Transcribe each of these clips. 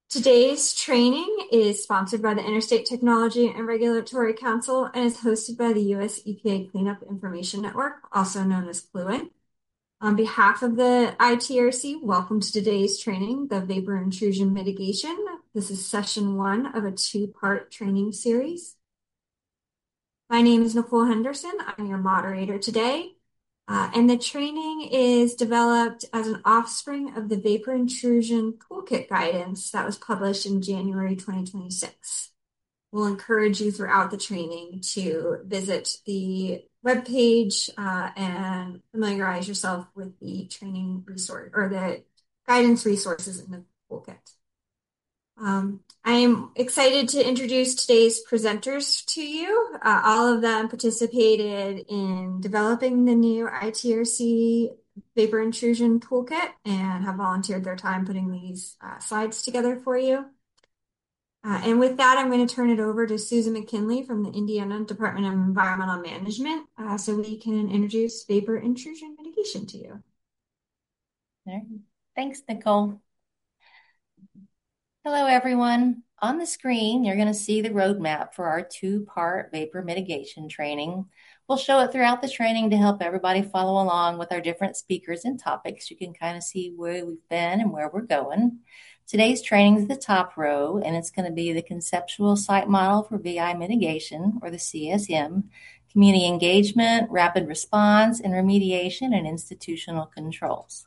Today's training is sponsored by the Interstate Technology and Regulatory Council and is hosted by the U.S. EPA Cleanup Information Network, also known as Fluent. On behalf of the ITRC, welcome to today's training, the Vapor Intrusion Mitigation. This is session one of a two-part training series. My name is Nicole Henderson. I'm your moderator today. And the training is developed as an offspring of the Vapor Intrusion Toolkit guidance that was published in January 2026. We'll encourage you throughout the training to visit the webpage and familiarize yourself with the training resource or the guidance resources in the toolkit. I am excited to introduce today's presenters to you. All of them participated in developing the new ITRC Vapor Intrusion Toolkit and have volunteered their time putting these slides together for you. And with that, I'm going to turn it over to Susan McKinley from the Indiana Department of Environmental Management so we can introduce vapor intrusion mitigation to you. Thanks, Nicole. Hello, everyone. On the screen, you're going to see the roadmap for our two-part vapor mitigation training. We'll show it throughout the training to help everybody follow along with our different speakers and topics. You can kind of see where we've been and where we're going. Today's training is the top row, and it's going to be the Conceptual Site Model for VI Mitigation, or the CSM, Community Engagement, Rapid Response, and Remediation and Institutional Controls.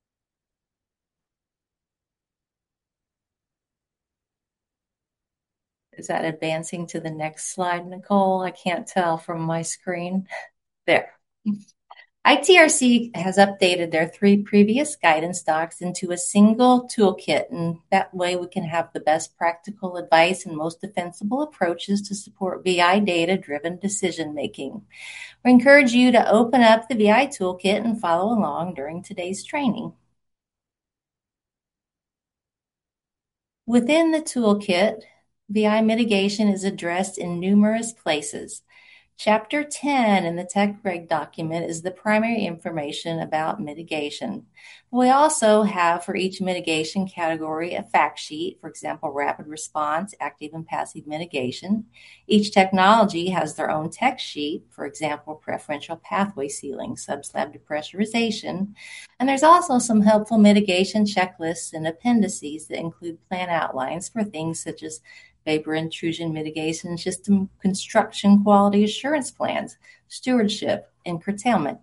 Is that advancing to the next slide, Nicole? I can't tell from my screen. There. ITRC has updated their 3 previous guidance docs into a single toolkit, and that way we can have the best practical advice and most defensible approaches to support VI data-driven decision-making. We encourage you to open up the VI toolkit and follow along during today's training. Within the toolkit, VI mitigation is addressed in numerous places. Chapter 10 in the TechReg document is the primary information about mitigation. We also have for each mitigation category a fact sheet, for example, rapid response, active and passive mitigation. Each technology has their own tech sheet, for example, preferential pathway sealing, subslab depressurization. And there's also some helpful mitigation checklists and appendices that include plan outlines for things such as vapor intrusion mitigation system construction quality assurance plans, stewardship, and curtailment.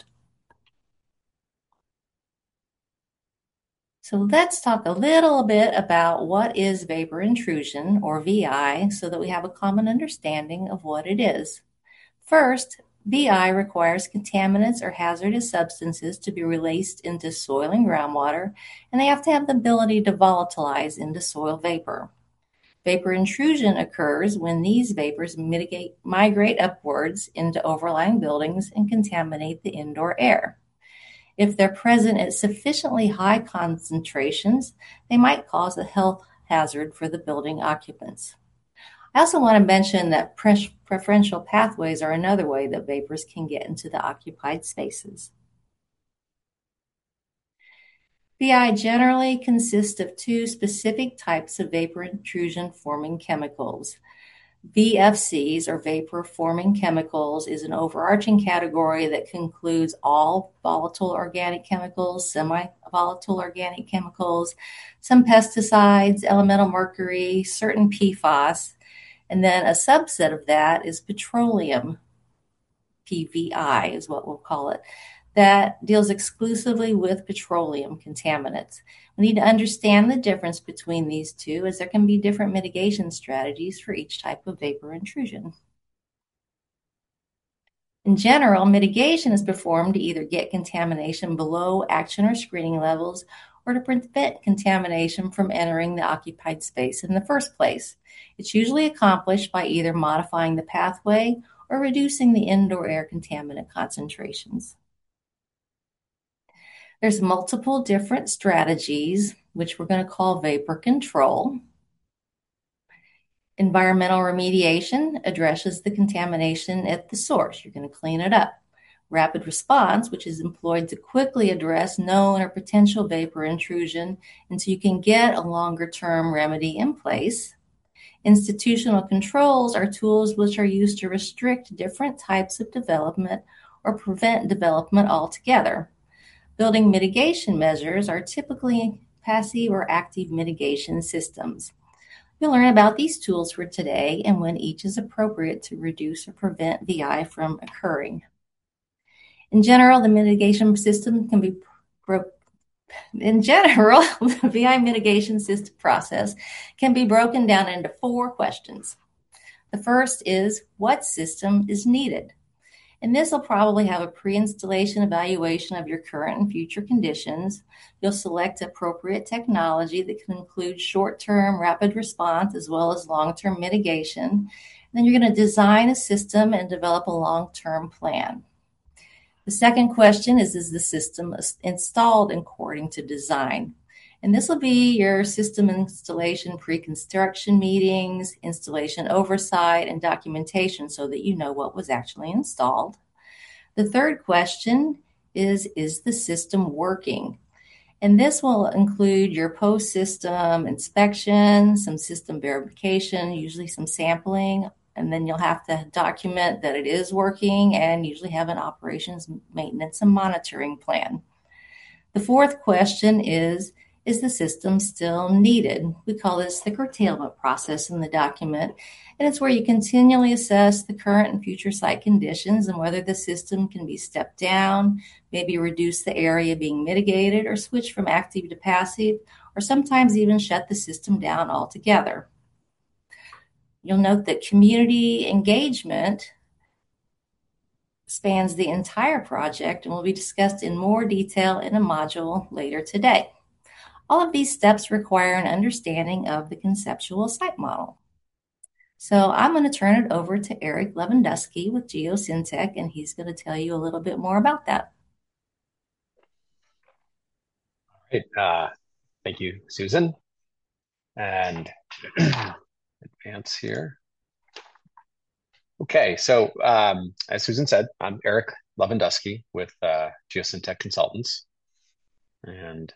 So let's talk a little bit about what is vapor intrusion, or VI, so that we have a common understanding of what it is. First, VI requires contaminants or hazardous substances to be released into soil and groundwater, and they have to have the ability to volatilize into soil vapor. Vapor intrusion occurs when these vapors migrate upwards into overlying buildings and contaminate the indoor air. If they're present at sufficiently high concentrations, they might cause a health hazard for the building occupants. I also want to mention that preferential pathways are another way that vapors can get into the occupied spaces. VI generally consists of 2 specific types of vapor intrusion forming chemicals. VFCs, or vapor forming chemicals, is an overarching category that includes all volatile organic chemicals, semi-volatile organic chemicals, some pesticides, elemental mercury, certain PFAS, and then a subset of that is petroleum, PVI is what we'll call it, that deals exclusively with petroleum contaminants. We need to understand the difference between these two, as there can be different mitigation strategies for each type of vapor intrusion. In general, mitigation is performed to either get contamination below action or screening levels, or to prevent contamination from entering the occupied space in the first place. It's usually accomplished by either modifying the pathway or reducing the indoor air contaminant concentrations. There's multiple different strategies, which we're going to call vapor control. Environmental remediation addresses the contamination at the source. You're going to clean it up. rapid response, which is employed to quickly address known or potential vapor intrusion until you can get a longer-term remedy in place. Institutional controls are tools which are used to restrict different types of development or prevent development altogether. Building mitigation measures are typically passive or active mitigation systems. You'll learn about these tools for today and when each is appropriate to reduce or prevent VI from occurring. In general, the mitigation system can be the VI mitigation system process can be broken down into 4 questions. The first is, what system is needed? And this will probably have a pre-installation evaluation of your current and future conditions. You'll select appropriate technology that can include short-term rapid response as well as long-term mitigation. And then you're going to design a system and develop a long-term plan. The second question is the system installed according to design? And this will be your system installation pre-construction meetings, installation oversight, and documentation so that you know what was actually installed. The third question is the system working? And this will include your post-system inspection, some system verification, usually some sampling, and then you'll have to document that it is working and usually have an operations, maintenance, and monitoring plan. The fourth question is the system still needed? We call this the curtailment process in the document, and it's where you continually assess the current and future site conditions and whether the system can be stepped down, maybe reduce the area being mitigated, or switch from active to passive, or sometimes even shut the system down altogether. You'll note that community engagement spans the entire project and will be discussed in more detail in a module later today. All of these steps require an understanding of the conceptual site model. So I'm going to turn it over to Eric Lewandowski with Geosyntec, and he's going to tell you a little bit more about that. All right. Thank you, Susan. And advance here. Okay, so as Susan said, I'm Eric Lewandowski with Geosyntec Consultants. And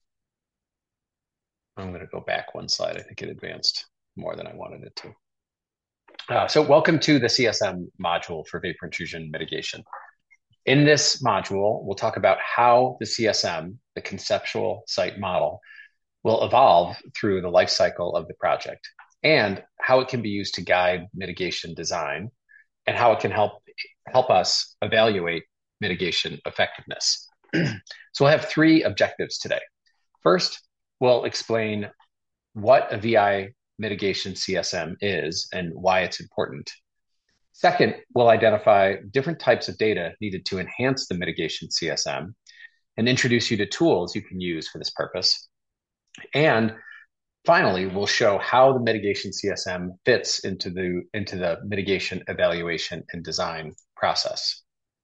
I'm going to go back one slide. I think it advanced more than I wanted it to. So welcome to the CSM module for vapor intrusion mitigation. In this module, we'll talk about how the CSM, the conceptual site model, will evolve through the life cycle of the project and how it can be used to guide mitigation design and how it can help us evaluate mitigation effectiveness. So we'll have 3 objectives today. First, we'll explain what a VI mitigation CSM is and why it's important. Second, we'll identify different types of data needed to enhance the mitigation CSM and introduce you to tools you can use for this purpose. And finally, we'll show how the mitigation CSM fits into the mitigation evaluation and design process.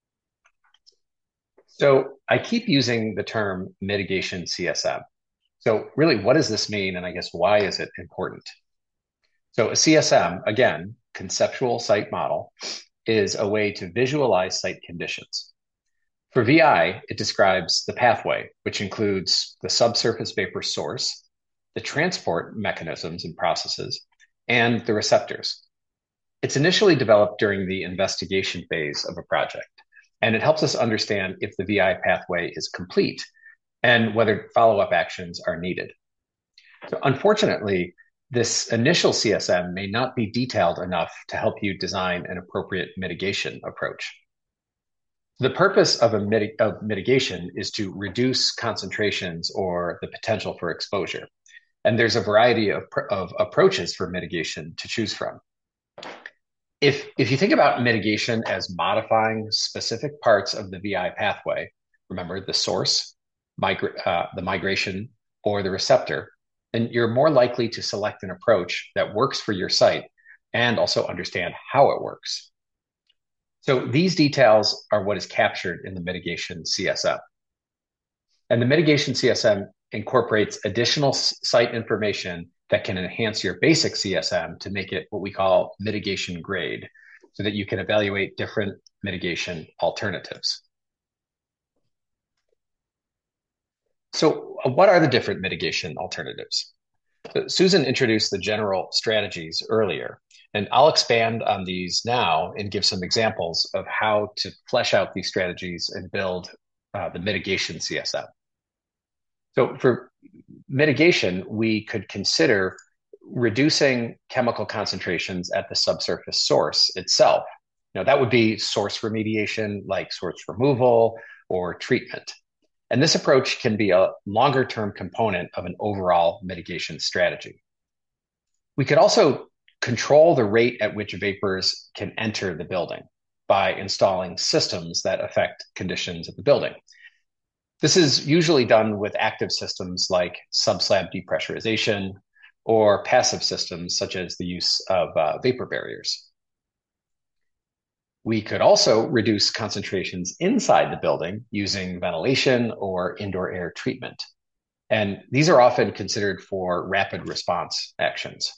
So I keep using the term mitigation CSM. So really, what does this mean? And I guess, why is it important? So a CSM, again, conceptual site model, is a way to visualize site conditions. For VI, it describes the pathway, which includes the subsurface vapor source, the transport mechanisms and processes, and the receptors. It's initially developed during the investigation phase of a project, and it helps us understand if the VI pathway is complete and whether follow-up actions are needed. So unfortunately, this initial CSM may not be detailed enough to help you design an appropriate mitigation approach. The purpose of mitigation is to reduce concentrations or the potential for exposure. And there's a variety of approaches for mitigation to choose from. If you think about mitigation as modifying specific parts of the VI pathway, remember the source, the migration, or the receptor, then you're more likely to select an approach that works for your site and also understand how it works. So these details are what is captured in the mitigation CSM. And the mitigation CSM incorporates additional site information that can enhance your basic CSM to make it what we call mitigation grade. so that you can evaluate different mitigation alternatives. So what are the different mitigation alternatives? Susan introduced the general strategies earlier, and I'll expand on these now and give some examples of how to flesh out these strategies and build the mitigation CSM. So for mitigation, we could consider reducing chemical concentrations at the subsurface source itself. That would be source remediation, like source removal or treatment. And this approach can be a longer-term component of an overall mitigation strategy. We could also control the rate at which vapors can enter the building by installing systems that affect conditions of the building. This is usually done with active systems like subslab depressurization or passive systems such as the use of vapor barriers. We could also reduce concentrations inside the building using ventilation or indoor air treatment. And these are often considered for rapid response actions.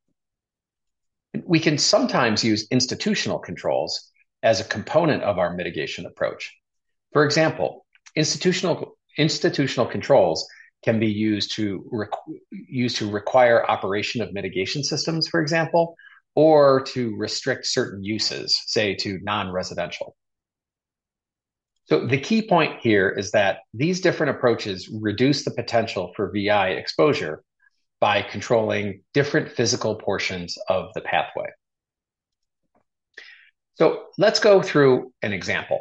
We can sometimes use institutional controls as a component of our mitigation approach. For example, institutional controls can be used to require operation of mitigation systems, for example, or to restrict certain uses, say to non-residential. So the key point here is that these different approaches reduce the potential for VI exposure by controlling different physical portions of the pathway. So let's go through an example.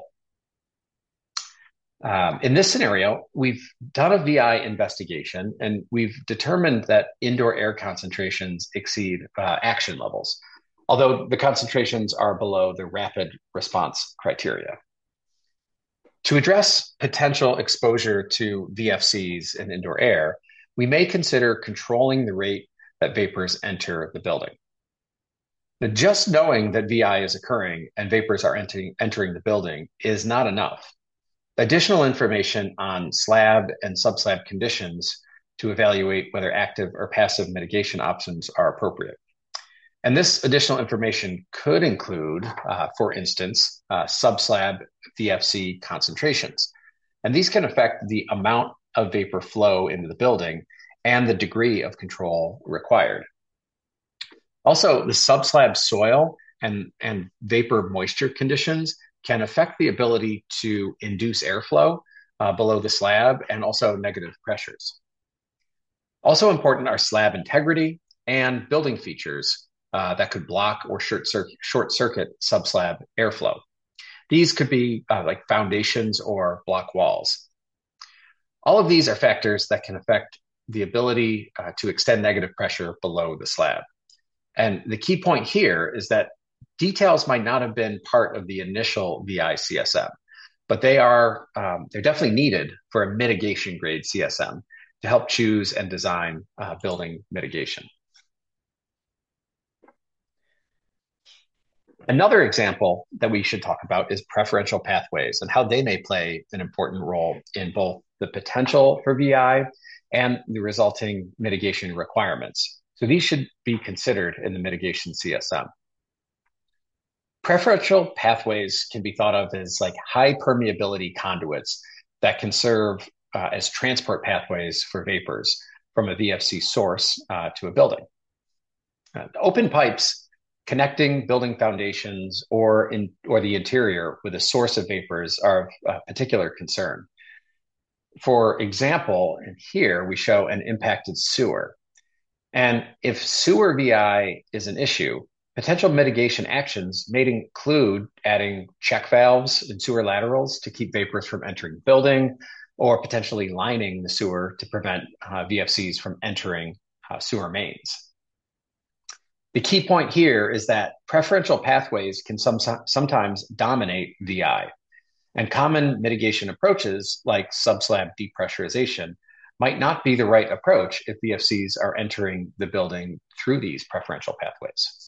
In this scenario, we've done a VI investigation and we've determined that indoor air concentrations exceed action levels, although the concentrations are below the rapid response criteria. To address potential exposure to VFCs in indoor air, we may consider controlling the rate that vapors enter the building. Now, just knowing that VI is occurring and vapors are entering the building is not enough. Additional information on slab and subslab conditions to evaluate whether active or passive mitigation options are appropriate. And this additional information could include, for instance, subslab VFC concentrations. And these can affect the amount of vapor flow into the building and the degree of control required. Also, the subslab soil and vapor moisture conditions can affect the ability to induce airflow below the slab and also negative pressures. Also important are slab integrity and building features that could block or short circuit subslab airflow. These could be like foundations or block walls. All of these are factors that can affect the ability to extend negative pressure below the slab. And the key point here is that details might not have been part of the initial VI CSM, but they're definitely needed for a mitigation grade CSM to help choose and design building mitigation. Another example that we should talk about is preferential pathways and how they may play an important role in both the potential for VI and the resulting mitigation requirements. So these should be considered in the mitigation CSM. Preferential pathways can be thought of as like high permeability conduits that can serve as transport pathways for vapors from a VFC source to a building. Open pipes connecting building foundations or the interior with a source of vapors are of particular concern. For example, in here we show an impacted sewer. And if sewer VI is an issue, potential mitigation actions may include adding check valves and sewer laterals to keep vapors from entering the building, or potentially lining the sewer to prevent VFCs from entering sewer mains. The key point here is that preferential pathways can sometimes dominate VI, and common mitigation approaches like subslab depressurization might not be the right approach if VFCs are entering the building through these preferential pathways.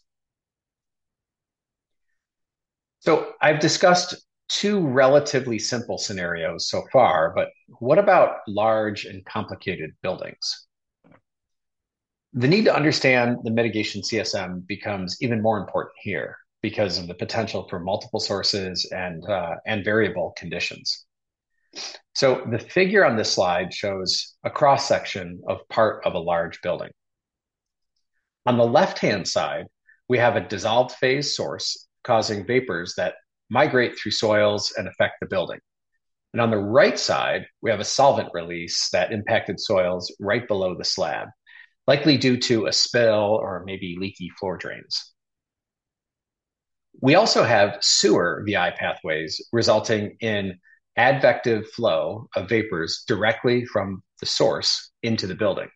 So I've discussed two relatively simple scenarios so far, but what about large and complicated buildings? The need to understand the mitigation CSM becomes even more important here because of the potential for multiple sources and variable conditions. So the figure on this slide shows a cross-section of part of a large building. On the left-hand side, we have a dissolved phase source causing vapors that migrate through soils and affect the building. And on the right side, we have a solvent release that impacted soils right below the slab, likely due to a spill or maybe leaky floor drains. We also have sewer VI pathways resulting in advective flow of vapors directly from the source into the building.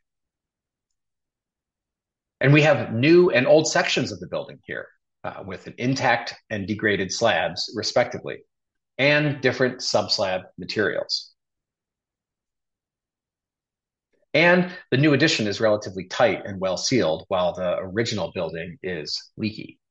And we have new and old sections of the building here with an intact and degraded slabs, respectively, and different subslab materials. And the new addition is relatively tight and well sealed, while the original building is leaky.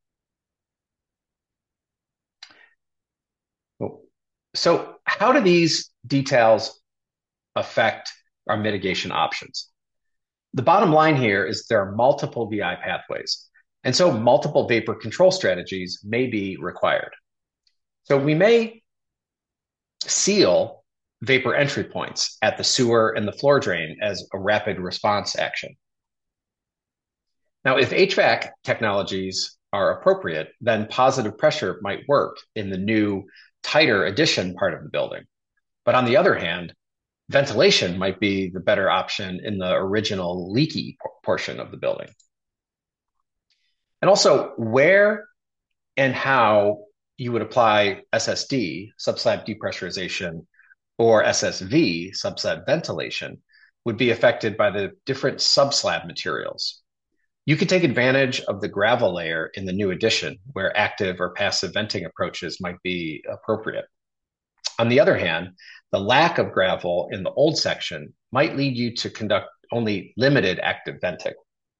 So how do these details affect our mitigation options? The bottom line here is there are multiple VI pathways, and so multiple vapor control strategies may be required. So we may seal vapor entry points at the sewer and the floor drain as a rapid response action. Now, if HVAC technologies are appropriate, then positive pressure might work in the new, tighter addition part of the building. But on the other hand, ventilation might be the better option in the original leaky portion of the building. And also, where and how you would apply SSD, subslab depressurization, or SSV, subslab ventilation, would be affected by the different subslab materials. You could take advantage of the gravel layer in the new addition, where active or passive venting approaches might be appropriate. On the other hand, the lack of gravel in the old section might lead you to conduct only limited active venting.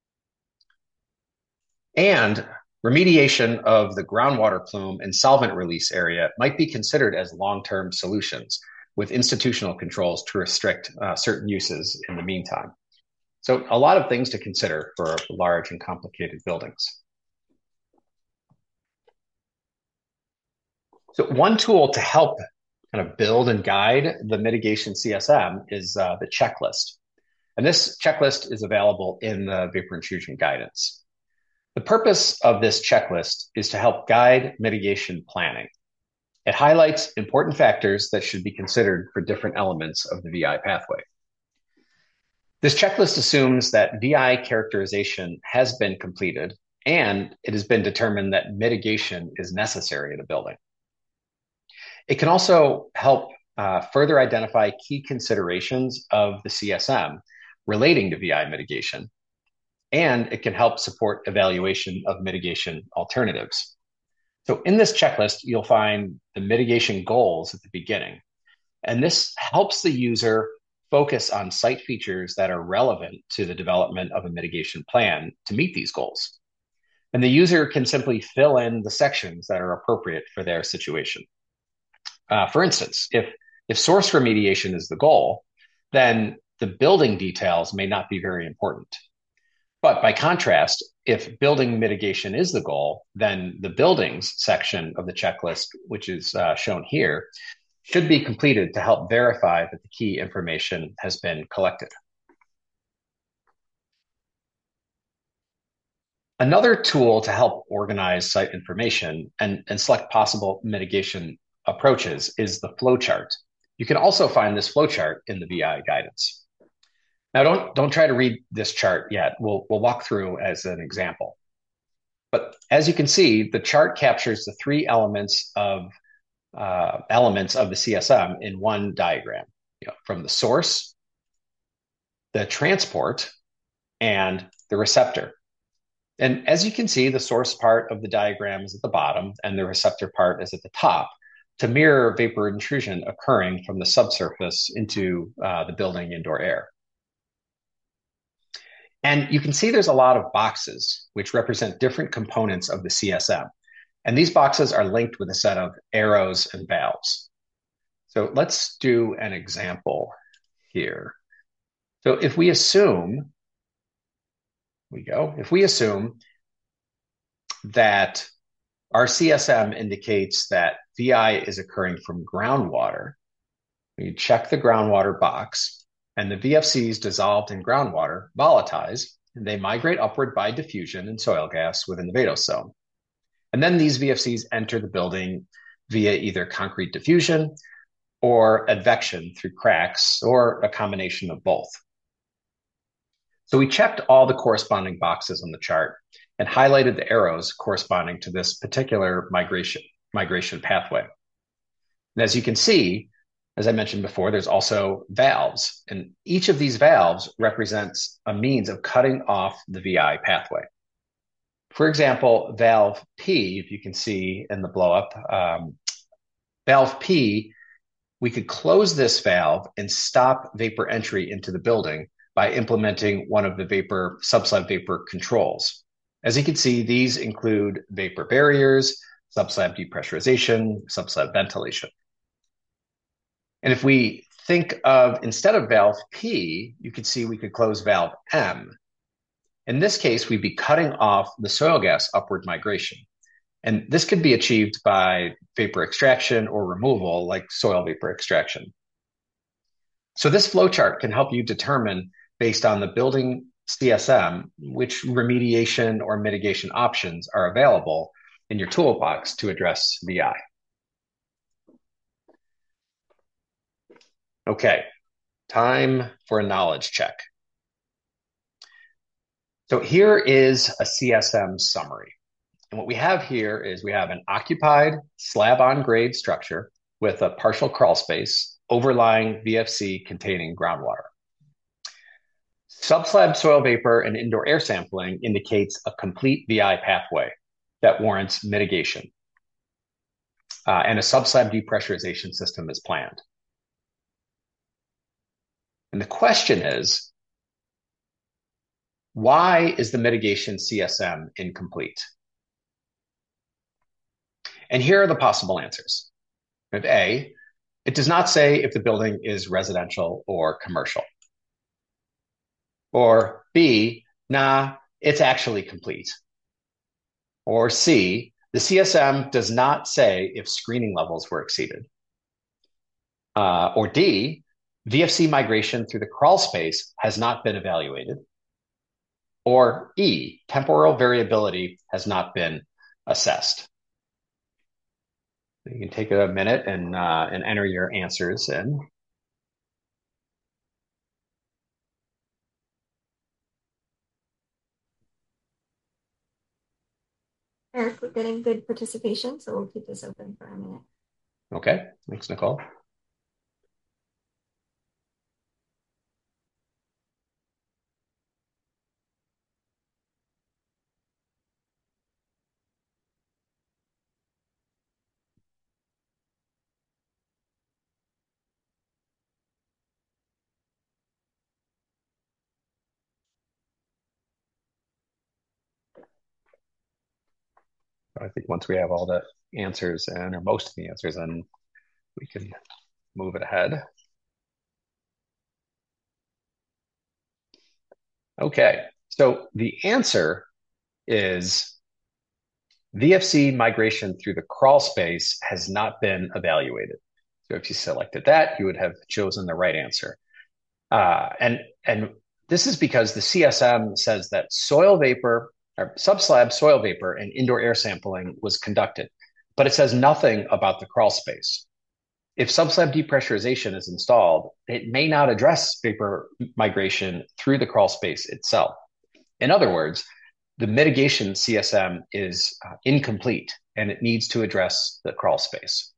And remediation of the groundwater plume and solvent release area might be considered as long-term solutions with institutional controls to restrict certain uses in the meantime. So a lot of things to consider for large and complicated buildings. So one tool to help kind of build and guide the mitigation CSM is the checklist. And this checklist is available in the vapor intrusion guidance. The purpose of this checklist is to help guide mitigation planning. It highlights important factors that should be considered for different elements of the VI pathway. This checklist assumes that VI characterization has been completed and it has been determined that mitigation is necessary in a building. It can also help further identify key considerations of the CSM relating to VI mitigation, and it can help support evaluation of mitigation alternatives. So in this checklist, you'll find the mitigation goals at the beginning, and this helps the user focus on site features that are relevant to the development of a mitigation plan to meet these goals. And the user can simply fill in the sections that are appropriate for their situation. For instance, if source remediation is the goal, then the building details may not be very important. But by contrast, if building mitigation is the goal, then the buildings section of the checklist, which is shown here, should be completed to help verify that the key information has been collected. Another tool to help organize site information and select possible mitigation approaches is the flowchart. You can also find this flowchart in the VI guidance. Now, don't try to read this chart yet. We'll walk through as an example. But as you can see, the chart captures the three elements of the CSM in one diagram, from the source, the transport, and the receptor. And as you can see, the source part of the diagram is at the bottom and the receptor part is at the top to mirror vapor intrusion occurring from the subsurface into the building indoor air. And you can see there's a lot of boxes which represent different components of the CSM. And these boxes are linked with a set of arrows and valves. So let's do an example here. So if we assume that Our CSM indicates that VI is occurring from groundwater. You check the groundwater box, and the VFCs dissolved in groundwater volatilize, and they migrate upward by diffusion and soil gas within the vadose zone. And then these VFCs enter the building via either concrete diffusion or advection through cracks, or a combination of both. So we checked all the corresponding boxes on the chart and highlighted the arrows corresponding to this particular migration pathway. And as you can see, as I mentioned before, there's also valves, and each of these valves represents a means of cutting off the VI pathway. For example, valve P, if you can see in the blow up, valve P, we could close this valve and stop vapor entry into the building by implementing one of the subslab vapor controls. As you can see, these include vapor barriers, subslab depressurization, subslab ventilation. And if we think of, instead of valve P, you can see we could close valve M. In this case, we'd be cutting off the soil gas upward migration. And this could be achieved by vapor extraction or removal, like soil vapor extraction. So this flowchart can help you determine, based on the building CSM, which remediation or mitigation options are available in your toolbox to address VI. Okay, time for a knowledge check. So here is a CSM summary. And what we have here is we have an occupied slab-on-grade structure with a partial crawl space overlying VFC containing groundwater. Subslab soil vapor and indoor air sampling indicates a complete VI pathway that warrants mitigation. And a subslab depressurization system is planned. And the question is, why is the mitigation CSM incomplete? And here are the possible answers. A, it does not say if the building is residential or commercial. Or B, nah, it's actually complete. Or C, the CSM does not say if screening levels were exceeded. Or D, VFC migration through the crawl space has not been evaluated. Or E, temporal variability has not been assessed. You can take a minute and enter your answers in. Eric, we're getting good participation, so we'll keep this open for a minute. Okay, thanks, Nicole. I think once we have all the answers in, or most of the answers in, we can move it ahead. Okay, so the answer is VFC migration through the crawl space has not been evaluated. So if you selected that, you would have chosen the right answer. And this is because the CSM says that soil vapor, or subslab soil vapor and indoor air sampling was conducted, but it says nothing about the crawl space. If subslab depressurization is installed, it may not address vapor migration through the crawl space itself. In other words, the mitigation CSM is incomplete, and it needs to address the crawl space.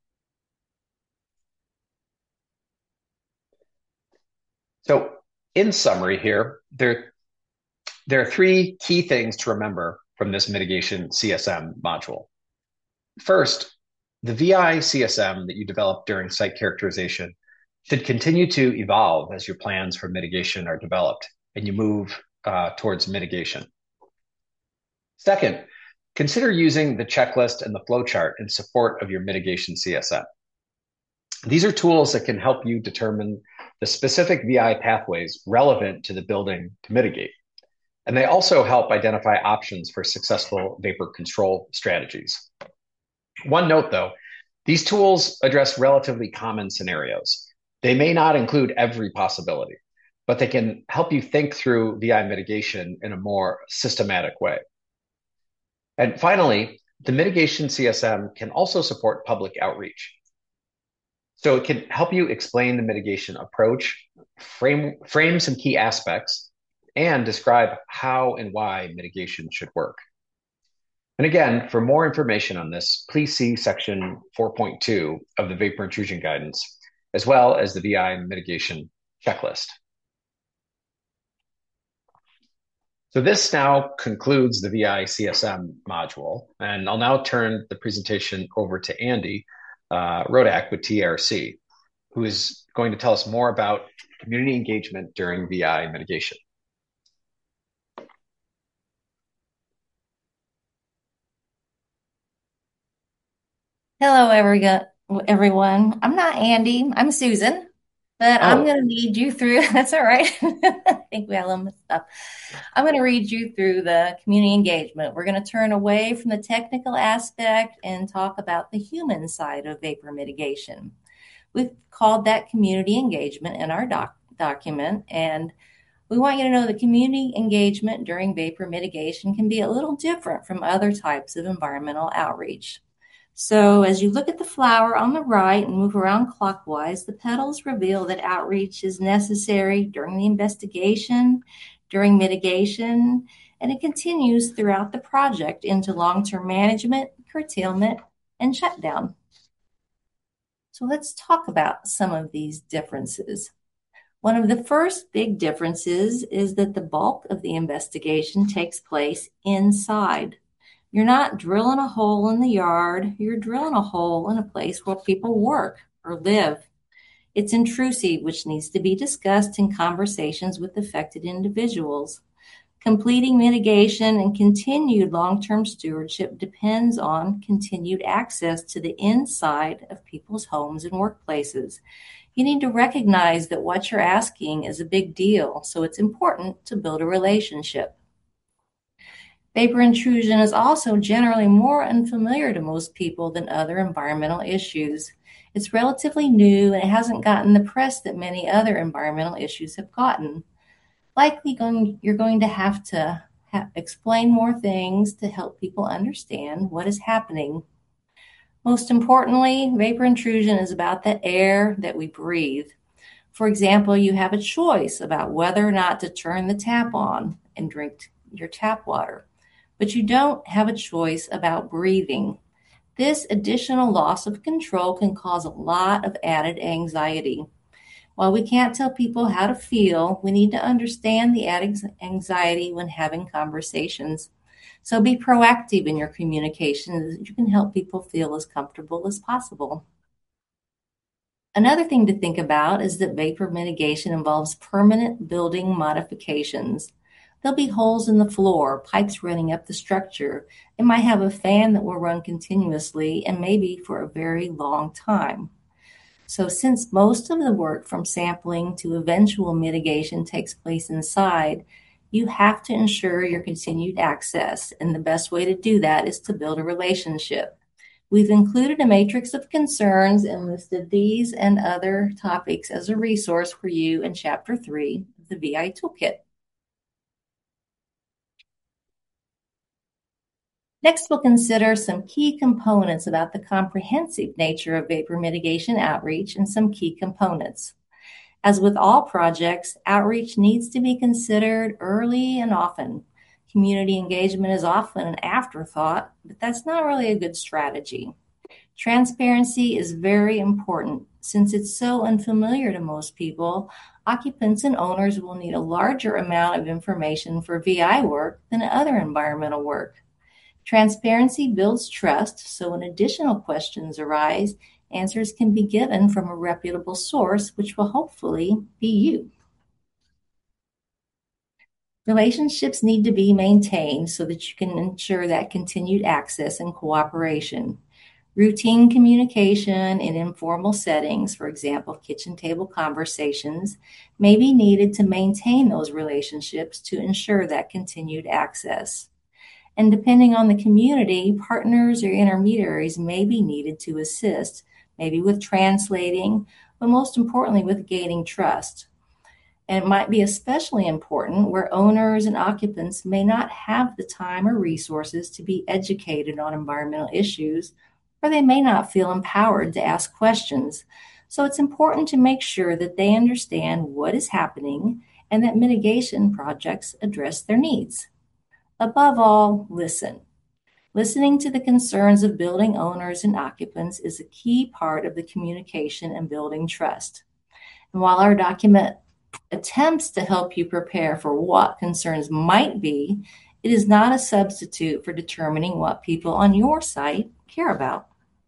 So in summary here, there are three key things to remember from this mitigation CSM module. First, the VI CSM that you develop during site characterization should continue to evolve as your plans for mitigation are developed and you move towards mitigation. Second, consider using the checklist and the flowchart in support of your mitigation CSM. These are tools that can help you determine the specific VI pathways relevant to the building to mitigate. And they also help identify options for successful vapor control strategies. One note though, these tools address relatively common scenarios. They may not include every possibility, but they can help you think through VI mitigation in a more systematic way. And finally, the mitigation CSM can also support public outreach. So it can help you explain the mitigation approach, frame some key aspects, and describe how and why mitigation should work. And again, for more information on this, please see section 4.2 of the vapor intrusion guidance, as well as the VI mitigation checklist. So this now concludes the VI CSM module, and I'll now turn the presentation over to Andy Rodak with TRC, who is going to tell us more about community engagement during VI mitigation. Hello, everyone. I'm not Andy. I'm Susan, but I'm going to lead you through. That's all right. I think we all messed up. I'm going to read you through the community engagement. We're going to turn away from the technical aspect and talk about the human side of vapor mitigation. We've called that community engagement in our document, and we want you to know that community engagement during vapor mitigation can be a little different from other types of environmental outreach. So as you look at the flower on the right and move around clockwise, the petals reveal that outreach is necessary during the investigation, during mitigation, and it continues throughout the project into long-term management, curtailment, and shutdown. So let's talk about some of these differences. One of the first big differences is that the bulk of the investigation takes place inside. You're not drilling a hole in the yard. You're drilling a hole in a place where people work or live. It's intrusive, which needs to be discussed in conversations with affected individuals. Completing mitigation and continued long-term stewardship depends on continued access to the inside of people's homes and workplaces. You need to recognize that what you're asking is a big deal, so it's important to build a relationship. Vapor intrusion is also generally more unfamiliar to most people than other environmental issues. It's relatively new and it hasn't gotten the press that many other environmental issues have gotten. Likely you're going to have to explain more things to help people understand what is happening. Most importantly, vapor intrusion is about the air that we breathe. For example, you have a choice about whether or not to turn the tap on and drink your tap water, but you don't have a choice about breathing. This additional loss of control can cause a lot of added anxiety. While we can't tell people how to feel, we need to understand the added anxiety when having conversations. So be proactive in your communication so that you can help people feel as comfortable as possible. Another thing to think about is that vapor mitigation involves permanent building modifications. There'll be holes in the floor, pipes running up the structure. It might have a fan that will run continuously and maybe for a very long time. So since most of the work from sampling to eventual mitigation takes place inside, you have to ensure your continued access, and the best way to do that is to build a relationship. We've included a matrix of concerns and listed these and other topics as a resource for you in Chapter 3 of the VI Toolkit. Next, we'll consider some key components about the comprehensive nature of vapor mitigation outreach and some key components. As with all projects, outreach needs to be considered early and often. Community engagement is often an afterthought, but that's not really a good strategy. Transparency is very important. Since it's so unfamiliar to most people, occupants and owners will need a larger amount of information for VI work than other environmental work. Transparency builds trust, so when additional questions arise, answers can be given from a reputable source, which will hopefully be you. Relationships need to be maintained so that you can ensure that continued access and cooperation. Routine communication in informal settings, for example, kitchen table conversations, may be needed to maintain those relationships to ensure that continued access. And depending on the community, partners or intermediaries may be needed to assist, maybe with translating, but most importantly, with gaining trust. And it might be especially important where owners and occupants may not have the time or resources to be educated on environmental issues, or they may not feel empowered to ask questions. So it's important to make sure that they understand what is happening and that mitigation projects address their needs. Above all, listen. Listening to the concerns of building owners and occupants is a key part of the communication and building trust. And while our document attempts to help you prepare for what concerns might be, it is not a substitute for determining what people on your site care about.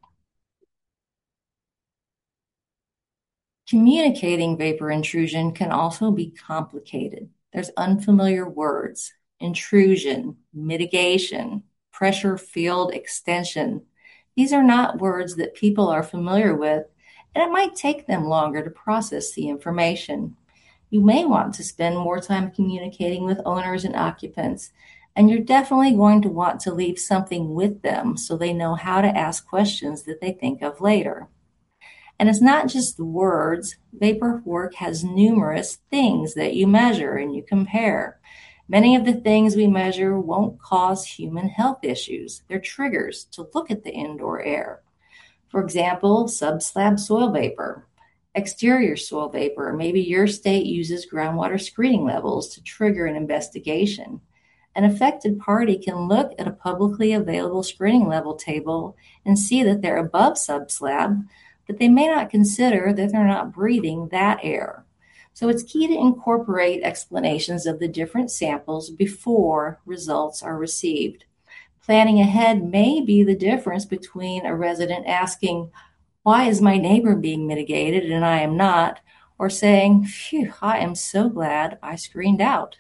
Communicating vapor intrusion can also be complicated. There's unfamiliar words, intrusion, mitigation, pressure field extension. These are not words that people are familiar with, and it might take them longer to process the information. You may want to spend more time communicating with owners and occupants, and you're definitely going to want to leave something with them so they know how to ask questions that they think of later. And it's not just the words. Vapor work has numerous things that you measure and you compare. Many of the things we measure won't cause human health issues. They're triggers to look at the indoor air. For example, subslab soil vapor, exterior soil vapor. Maybe your state uses groundwater screening levels to trigger an investigation. An affected party can look at a publicly available screening level table and see that they're above subslab, but they may not consider that they're not breathing that air. So it's key to incorporate explanations of the different samples before results are received. Planning ahead may be the difference between a resident asking, "Why is my neighbor being mitigated and I am not?" or saying, "Phew, I am so glad I screened out."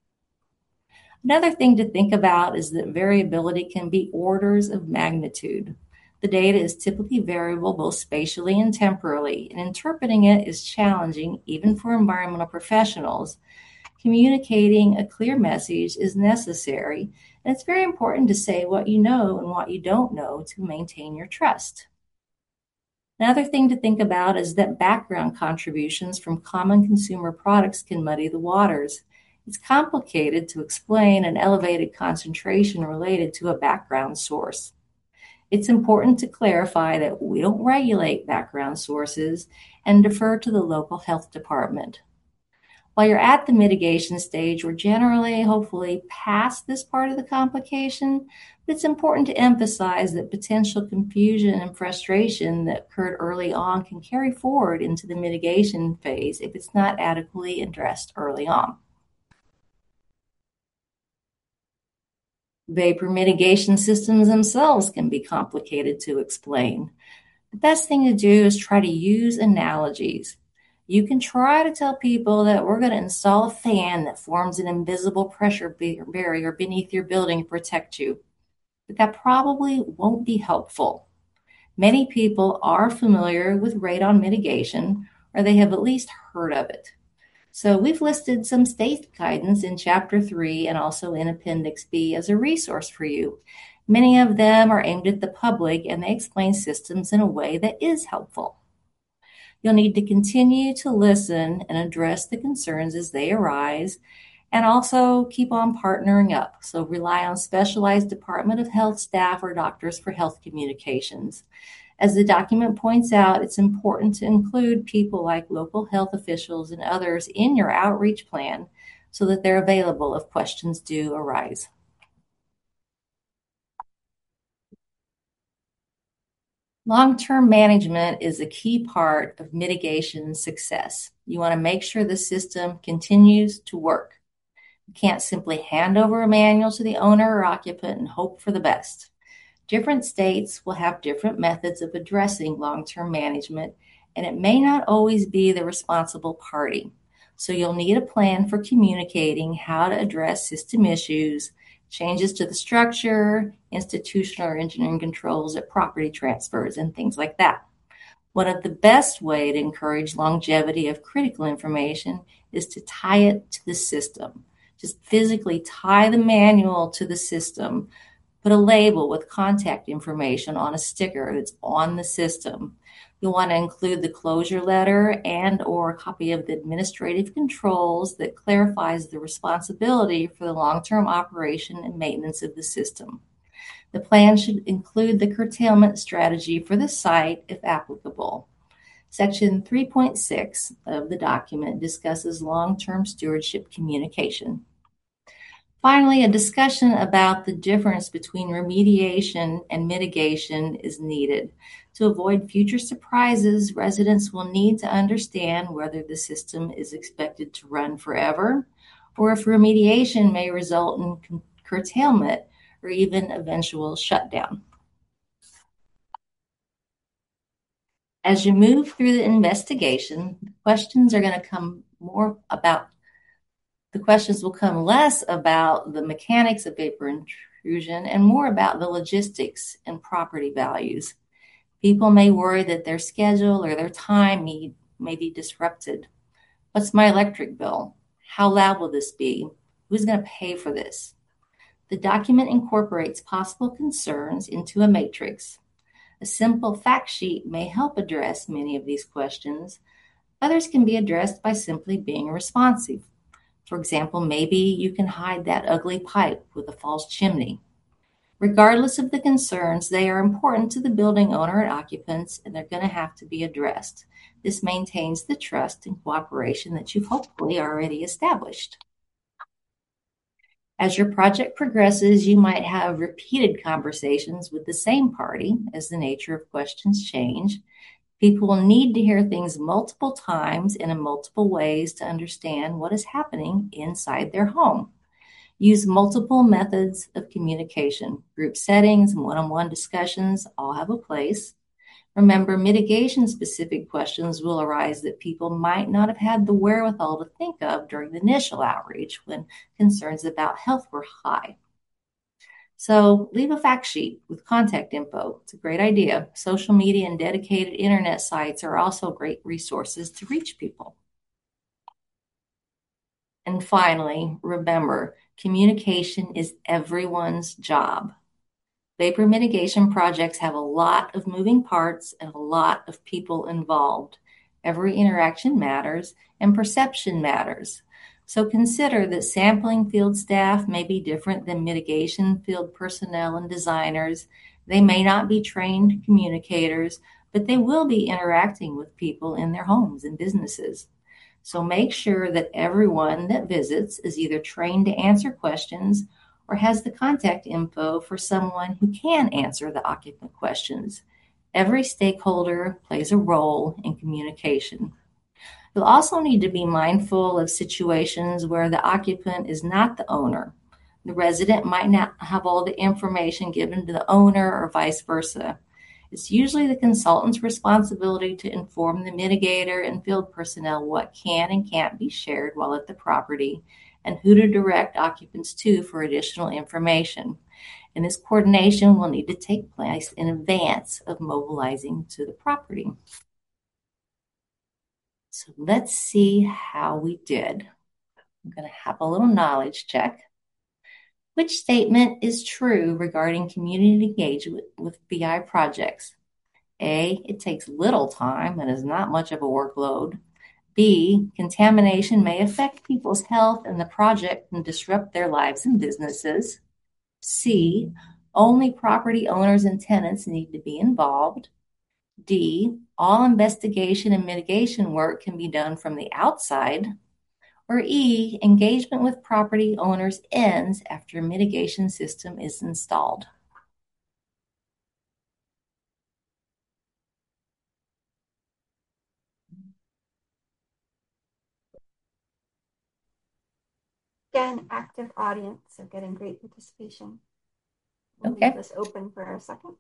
Another thing to think about is that variability can be orders of magnitude. The data is typically variable both spatially and temporally, and interpreting it is challenging even for environmental professionals. Communicating a clear message is necessary, and it's very important to say what you know and what you don't know to maintain your trust. Another thing to think about is that background contributions from common consumer products can muddy the waters. It's complicated to explain an elevated concentration related to a background source. It's important to clarify that we don't regulate background sources and defer to the local health department. While you're at the mitigation stage, we're generally, hopefully, past this part of the complication, but it's important to emphasize that potential confusion and frustration that occurred early on can carry forward into the mitigation phase if it's not adequately addressed early on. Vapor mitigation systems themselves can be complicated to explain. The best thing to do is try to use analogies. You can try to tell people that we're going to install a fan that forms an invisible pressure barrier beneath your building to protect you, but that probably won't be helpful. Many people are familiar with radon mitigation, or they have at least heard of it. So we've listed some state guidance in Chapter 3 and also in Appendix B as a resource for you. Many of them are aimed at the public, and they explain systems in a way that is helpful. You'll need to continue to listen and address the concerns as they arise, and also keep on partnering up. So rely on specialized Department of Health staff or doctors for health communications. As the document points out, it's important to include people like local health officials and others in your outreach plan so that they're available if questions do arise. Long-term management is a key part of mitigation success. You want to make sure the system continues to work. You can't simply hand over a manual to the owner or occupant and hope for the best. Different states will have different methods of addressing long-term management, and it may not always be the responsible party. So you'll need a plan for communicating how to address system issues, changes to the structure, institutional or engineering controls at property transfers, and things like that. One of the best ways to encourage longevity of critical information is to tie it to the system. Just physically tie the manual to the system. Put a label with contact information on a sticker that's on the system. You'll want to include the closure letter and or a copy of the administrative controls that clarifies the responsibility for the long-term operation and maintenance of the system. The plan should include the curtailment strategy for the site if applicable. Section 3.6 of the document discusses long-term stewardship communication. Finally, a discussion about the difference between remediation and mitigation is needed. To avoid future surprises, residents will need to understand whether the system is expected to run forever, or if remediation may result in curtailment or even eventual shutdown. As you move through the investigation, the questions will come less about the mechanics of vapor intrusion and more about the logistics and property values. People may worry that their schedule or their time may be disrupted. What's my electric bill? How loud will this be? Who's going to pay for this? The document incorporates possible concerns into a matrix. A simple fact sheet may help address many of these questions. Others can be addressed by simply being responsive. For example, maybe you can hide that ugly pipe with a false chimney. Regardless of the concerns, they are important to the building owner and occupants, and they're going to have to be addressed. This maintains the trust and cooperation that you've hopefully already established. As your project progresses, you might have repeated conversations with the same party as the nature of questions change. People will need to hear things multiple times and in multiple ways to understand what is happening inside their home. Use multiple methods of communication. Group settings and one-on-one discussions all have a place. Remember, mitigation-specific questions will arise that people might not have had the wherewithal to think of during the initial outreach when concerns about health were high. So leave a fact sheet with contact info. It's a great idea. Social media and dedicated internet sites are also great resources to reach people. And finally, remember, communication is everyone's job. Vapor mitigation projects have a lot of moving parts and a lot of people involved. Every interaction matters and perception matters. So consider that sampling field staff may be different than mitigation field personnel and designers. They may not be trained communicators, but they will be interacting with people in their homes and businesses. So make sure that everyone that visits is either trained to answer questions or has the contact info for someone who can answer the occupant questions. Every stakeholder plays a role in communication. You'll also need to be mindful of situations where the occupant is not the owner. The resident might not have all the information given to the owner or vice versa. It's usually the consultant's responsibility to inform the mitigator and field personnel what can and can't be shared while at the property and who to direct occupants to for additional information. And this coordination will need to take place in advance of mobilizing to the property. So let's see how we did. I'm going to have a little knowledge check. Which statement is true regarding community engagement with VI projects? A, it takes little time and is not much of a workload. B, contamination may affect people's health and the project can disrupt their lives and businesses. C, only property owners and tenants need to be involved. D, all investigation and mitigation work can be done from the outside. Or E, engagement with property owners ends after a mitigation system is installed. Again, active audience, so getting great participation. We'll Okay. leave this open for a second.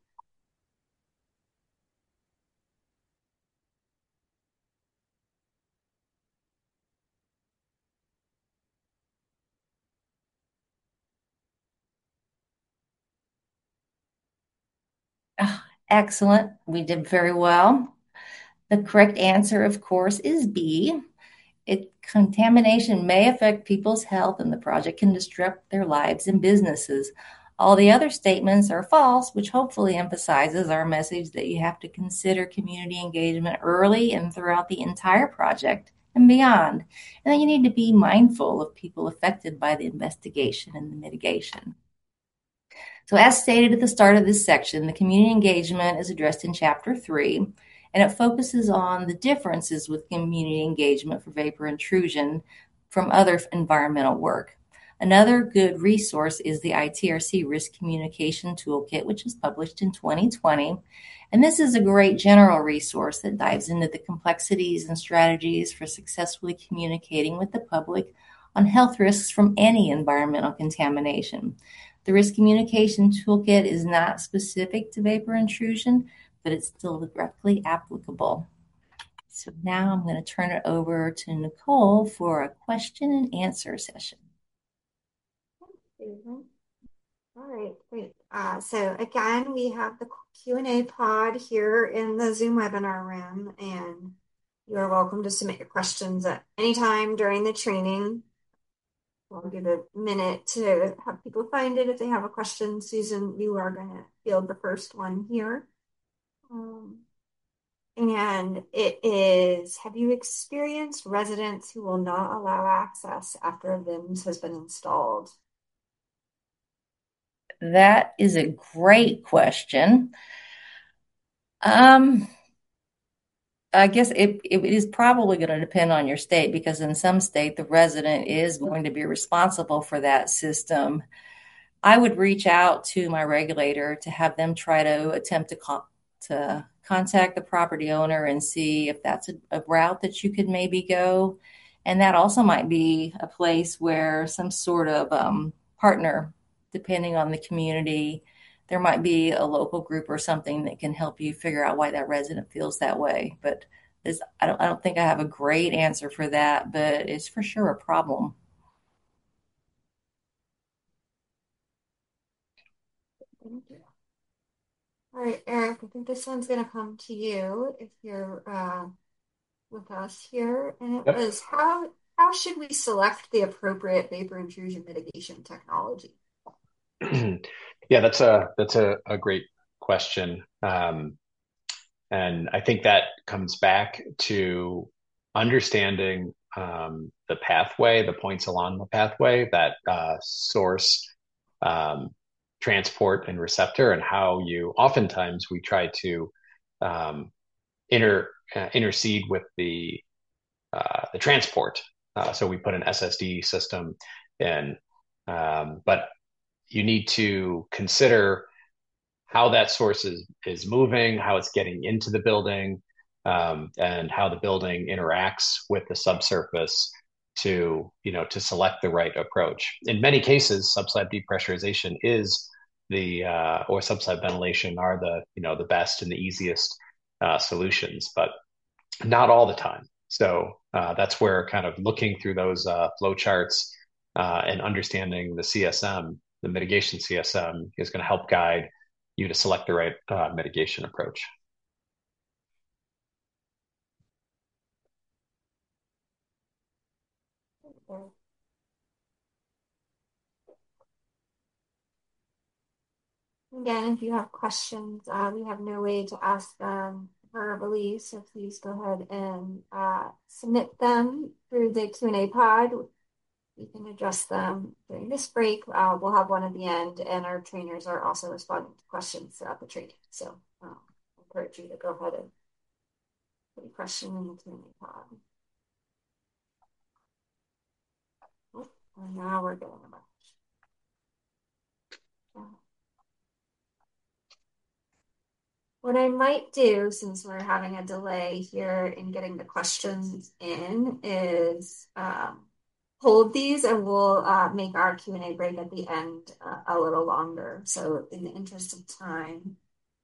Excellent. We did very well. The correct answer, of course, is B. Contamination may affect people's health and the project can disrupt their lives and businesses. All the other statements are false, which hopefully emphasizes our message that you have to consider community engagement early and throughout the entire project and beyond. And then you need to be mindful of people affected by the investigation and the mitigation. So as stated at the start of this section, the community engagement is addressed in Chapter 3, and it focuses on the differences with community engagement for vapor intrusion from other environmental work. Another good resource is the ITRC Risk Communication Toolkit, which was published in 2020. And this is a great general resource that dives into the complexities and strategies for successfully communicating with the public on health risks from any environmental contamination. The Risk Communication Toolkit is not specific to vapor intrusion, but it's still directly applicable. So now I'm going to turn it over to Nicole for a question and answer session. All right, great. So again, we have the Q&A pod here in the Zoom webinar room, and you are welcome to submit your questions at any time during the training. We'll give a minute to have people find it if they have a question. Susan, you are going to field the first one here. And it is, have you experienced residents who will not allow access after VIMS has been installed? That is a great question. I guess it is probably going to depend on your state, because in some state, the resident is going to be responsible for that system. I would reach out to my regulator to have them try to attempt to contact the property owner and see if that's a route that you could maybe go. And that also might be a place where some sort of partner, depending on the community, there might be a local group or something that can help you figure out why that resident feels that way. But I don't think I have a great answer for that, but it's for sure a problem. Thank you. All right, Eric, I think this one's going to come to you if you're with us here. And it was, how should we select the appropriate vapor intrusion mitigation technology? Yeah, that's a great question. And I think that comes back to understanding the pathway, the points along the pathway, that source, transport, and receptor, and how you oftentimes we try to intercede with the transport. So we put an SSD system in, but you need to consider how that source is moving, how it's getting into the building, and how the building interacts with the subsurface to select the right approach. In many cases, subslab depressurization is or subslab ventilation are the best and the easiest solutions, but not all the time. So that's where kind of looking through those flow charts and understanding the CSM, the mitigation CSM, is going to help guide you to select the right mitigation approach. Again, if you have questions, we have no way to ask them verbally, so please go ahead and submit them through the Q&A pod. We can address them during this break. We'll have one at the end, and our trainers are also responding to questions throughout the training. So I encourage you to go ahead and put a question in the Q&A pod. And now we're getting a bunch. What I might do, since we're having a delay here in getting the questions in, is hold these, and we'll make our Q&A break at the end a little longer. So in the interest of time,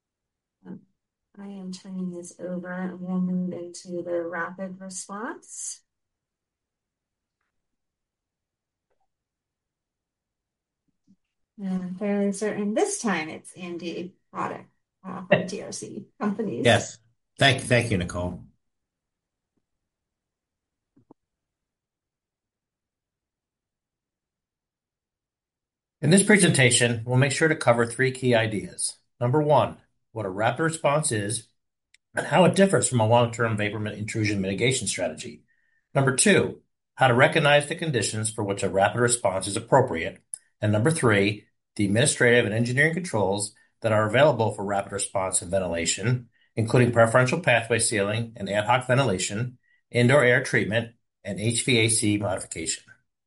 I am turning this over, and we'll move into the rapid response. And I'm fairly certain this time it's Andy Roddick from TRC companies. Yes. Thank you, Nicole. In this presentation, we'll make sure to cover three key ideas. Number one, what a rapid response is and how it differs from a long-term vapor intrusion mitigation strategy. Number two, how to recognize the conditions for which a rapid response is appropriate. And number three, the administrative and engineering controls that are available for rapid response and ventilation, including preferential pathway sealing and ad hoc ventilation, indoor air treatment, and HVAC modification.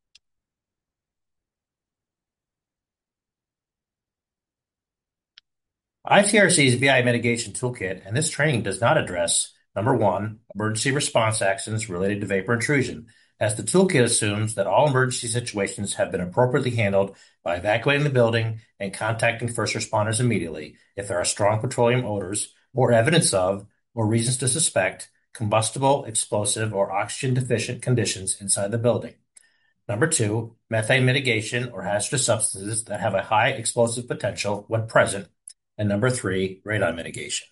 ITRC's VI mitigation toolkit and this training does not address, number one, emergency response actions related to vapor intrusion, as the toolkit assumes that all emergency situations have been appropriately handled by evacuating the building and contacting first responders immediately if there are strong petroleum odors or evidence of or reasons to suspect combustible, explosive, or oxygen deficient conditions inside the building. Number two, methane mitigation or hazardous substances that have a high explosive potential when present. And number three, radon mitigation.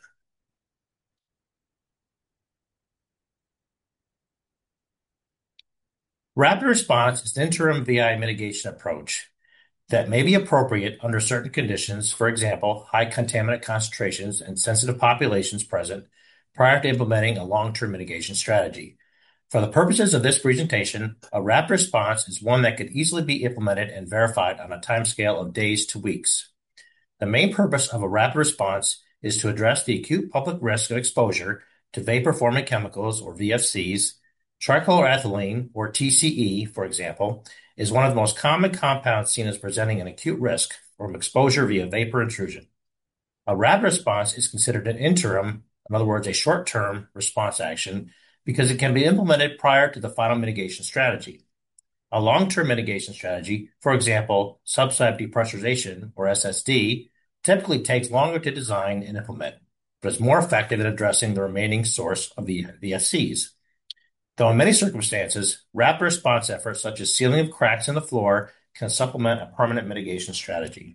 Rapid response is an interim VI mitigation approach that may be appropriate under certain conditions, for example, high contaminant concentrations and sensitive populations present prior to implementing a long-term mitigation strategy. For the purposes of this presentation, a rapid response is one that could easily be implemented and verified on a timescale of days to weeks. The main purpose of a rapid response is to address the acute public risk of exposure to vapor-forming chemicals, or VFCs. Trichloroethylene, or TCE, for example, is one of the most common compounds seen as presenting an acute risk from exposure via vapor intrusion. A rapid response is considered an interim, in other words, a short-term response action, because it can be implemented prior to the final mitigation strategy. A long-term mitigation strategy, for example, subside depressurization, or SSD, typically takes longer to design and implement, but is more effective in addressing the remaining source of the VFCs. Though in many circumstances, rapid response efforts such as sealing of cracks in the floor can supplement a permanent mitigation strategy.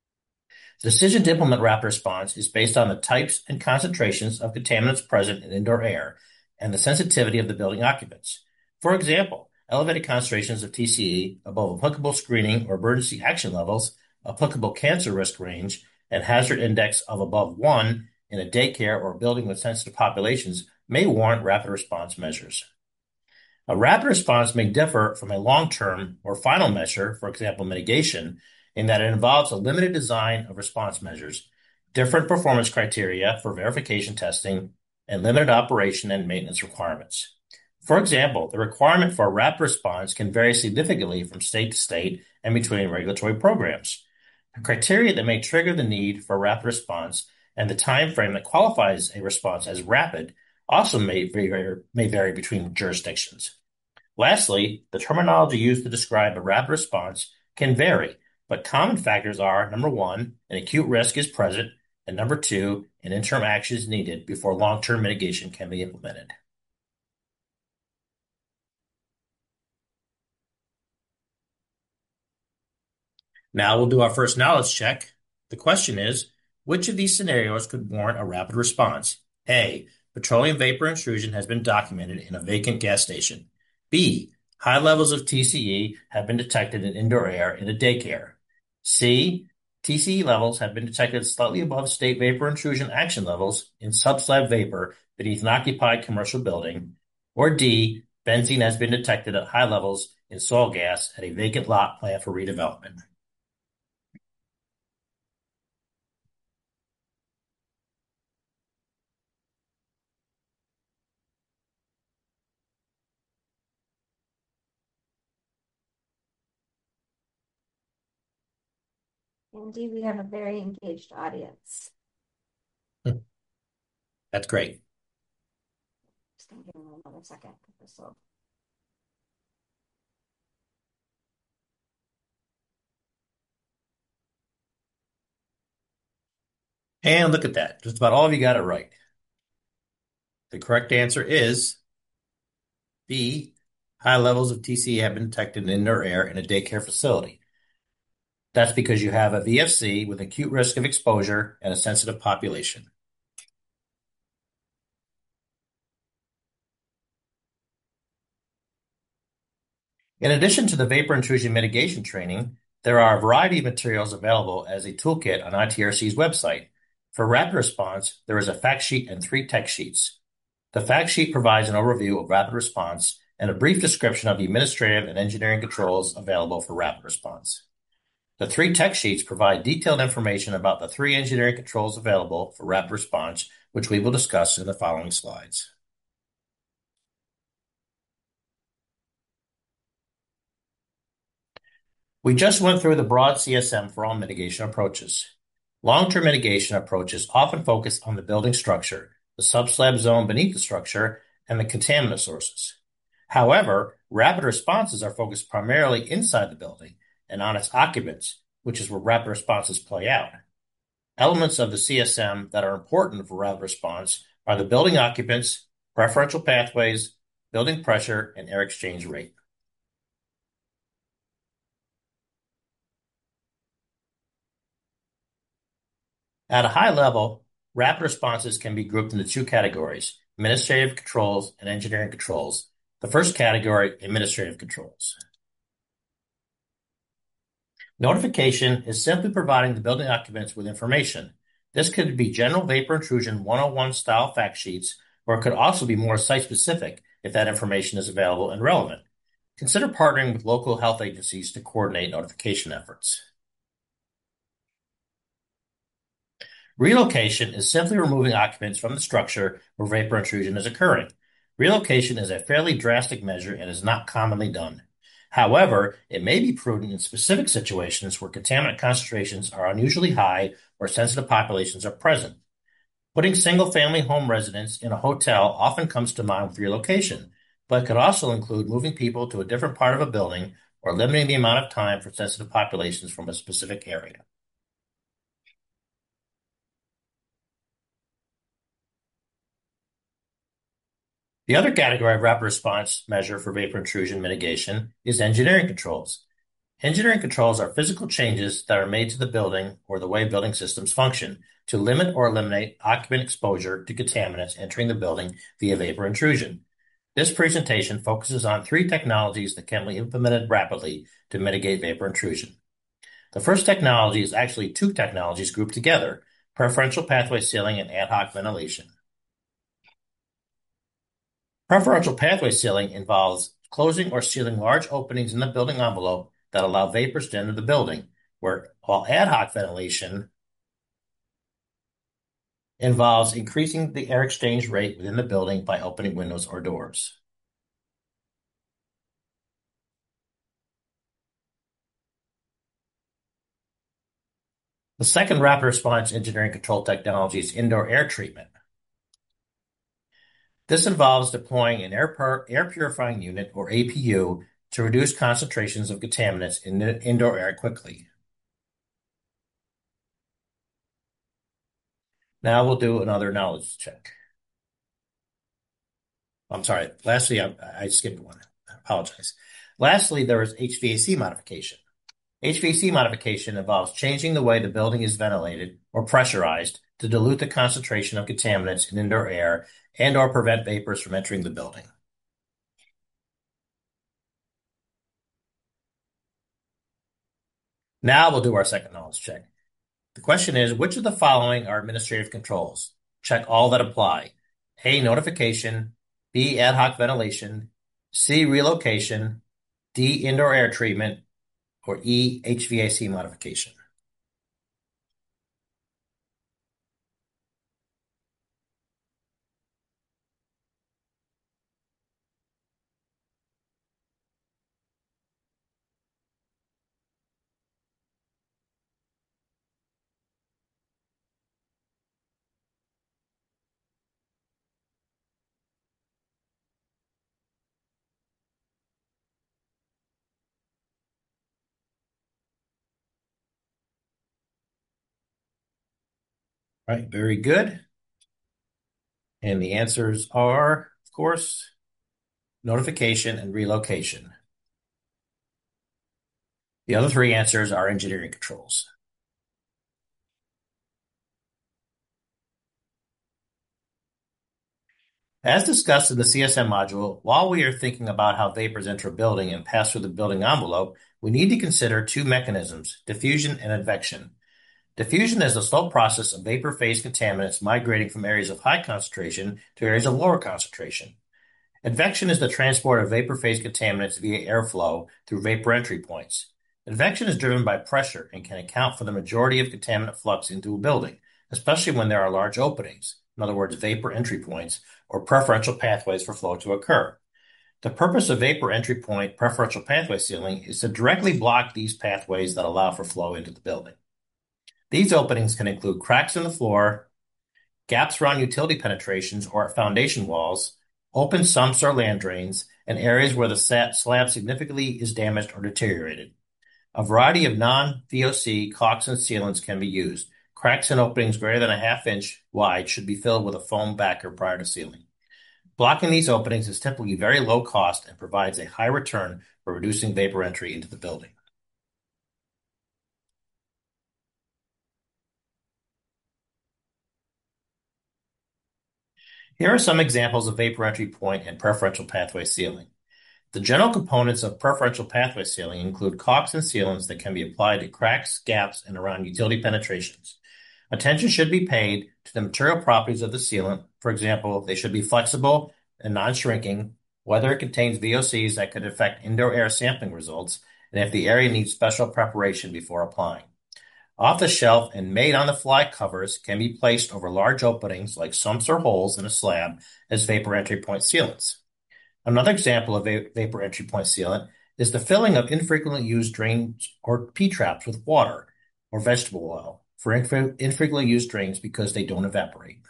The decision to implement rapid response is based on the types and concentrations of contaminants present in indoor air and the sensitivity of the building occupants. For example, elevated concentrations of TCE above applicable screening or emergency action levels, applicable cancer risk range, and hazard index of above 1 in a daycare or building with sensitive populations may warrant rapid response measures. A rapid response may differ from a long-term or final measure, for example, mitigation, in that it involves a limited design of response measures, different performance criteria for verification testing, and limited operation and maintenance requirements. For example, the requirement for a rapid response can vary significantly from state to state and between regulatory programs. The criteria that may trigger the need for a rapid response and the time frame that qualifies a response as rapid also may vary between jurisdictions. Lastly, the terminology used to describe a rapid response can vary, but common factors are, number one, an acute risk is present, and number two, an interim action is needed before long-term mitigation can be implemented. Now we'll do our first knowledge check. The question is, which of these scenarios could warrant a rapid response? A, petroleum vapor intrusion has been documented in a vacant gas station. B, high levels of TCE have been detected in indoor air in a daycare. C, TCE levels have been detected slightly above state vapor intrusion action levels in subslab vapor beneath an occupied commercial building. Or D, benzene has been detected at high levels in soil gas at a vacant lot planned for redevelopment. Indeed, we have a very engaged audience. That's great. Just gonna give them another second. And look at that. Just about all of you got it right. The correct answer is B, high levels of TCE have been detected in indoor air in a daycare facility. That's because you have a VFC with acute risk of exposure and a sensitive population. In addition to the vapor intrusion mitigation training, there are a variety of materials available as a toolkit on ITRC's website. For rapid response, there is a fact sheet and 3 text sheets. The fact sheet provides an overview of rapid response and a brief description of the administrative and engineering controls available for rapid response. The 3 text sheets provide detailed information about the 3 engineering controls available for rapid response, which we will discuss in the following slides. We just went through the broad CSM for all mitigation approaches. Long-term mitigation approaches often focus on the building structure, the subslab zone beneath the structure, and the contaminant sources. However, rapid responses are focused primarily inside the building and on its occupants, which is where rapid responses play out. Elements of the CSM that are important for rapid response are the building occupants, preferential pathways, building pressure, and air exchange rate. At a high level, rapid responses can be grouped into 2 categories: administrative controls and engineering controls. The first category, administrative controls. Notification is simply providing the building occupants with information. This could be general vapor intrusion 101 style fact sheets, or it could also be more site-specific if that information is available and relevant. Consider partnering with local health agencies to coordinate notification efforts. Relocation is simply removing occupants from the structure where vapor intrusion is occurring. Relocation is a fairly drastic measure and is not commonly done. However, it may be prudent in specific situations where contaminant concentrations are unusually high or sensitive populations are present. Putting single-family home residents in a hotel often comes to mind with relocation, but could also include moving people to a different part of a building or limiting the amount of time for sensitive populations from a specific area. The other category of rapid response measure for vapor intrusion mitigation is engineering controls. Engineering controls are physical changes that are made to the building or the way building systems function to limit or eliminate occupant exposure to contaminants entering the building via vapor intrusion. This presentation focuses on 3 technologies that can be implemented rapidly to mitigate vapor intrusion. The first technology is actually 2 technologies grouped together: preferential pathway sealing and ad hoc ventilation. Preferential pathway sealing involves closing or sealing large openings in the building envelope that allow vapors to enter the building, while ad hoc ventilation involves increasing the air exchange rate within the building by opening windows or doors. The second rapid response engineering control technology is indoor air treatment. This involves deploying an air purifying unit, or APU, to reduce concentrations of contaminants in the indoor air quickly. Now we'll do another knowledge check. I'm sorry. Lastly, I skipped one. I apologize. Lastly, there is HVAC modification. HVAC modification involves changing the way the building is ventilated or pressurized to dilute the concentration of contaminants in indoor air and/or prevent vapors from entering the building. Now we'll do our second knowledge check. The question is, which of the following are administrative controls? Check all that apply. A, notification. B, ad hoc ventilation. C, relocation. D, indoor air treatment. Or E, HVAC modification. All right, very good. And the answers are, of course, notification and relocation. The other three answers are engineering controls. As discussed in the CSM module, while we are thinking about how vapors enter a building and pass through the building envelope, we need to consider two mechanisms, diffusion and advection. Diffusion is the slow process of vapor phase contaminants migrating from areas of high concentration to areas of lower concentration. Advection is the transport of vapor phase contaminants via airflow through vapor entry points. Advection is driven by pressure and can account for the majority of contaminant flux into a building, especially when there are large openings, in other words, vapor entry points, or preferential pathways for flow to occur. The purpose of vapor entry point preferential pathway sealing is to directly block these pathways that allow for flow into the building. These openings can include cracks in the floor, gaps around utility penetrations or at foundation walls, open sumps or land drains, and areas where the slab significantly is damaged or deteriorated. A variety of non-VOC caulks and sealants can be used. Cracks and openings greater than a half-inch wide should be filled with a foam backer prior to sealing. Blocking these openings is typically very low cost and provides a high return for reducing vapor entry into the building. Here are some examples of vapor entry point and preferential pathway sealing. The general components of preferential pathway sealing include caulks and sealants that can be applied to cracks, gaps, and around utility penetrations. Attention should be paid to the material properties of the sealant. For example, they should be flexible and non-shrinking, whether it contains VOCs that could affect indoor air sampling results, and if the area needs special preparation before applying. Off-the-shelf and made-on-the-fly covers can be placed over large openings like sumps or holes in a slab as vapor entry point sealants. Another example of vapor entry point sealant is the filling of infrequently used drains or P-traps with water or vegetable oil for infrequently used drains because they don't evaporate.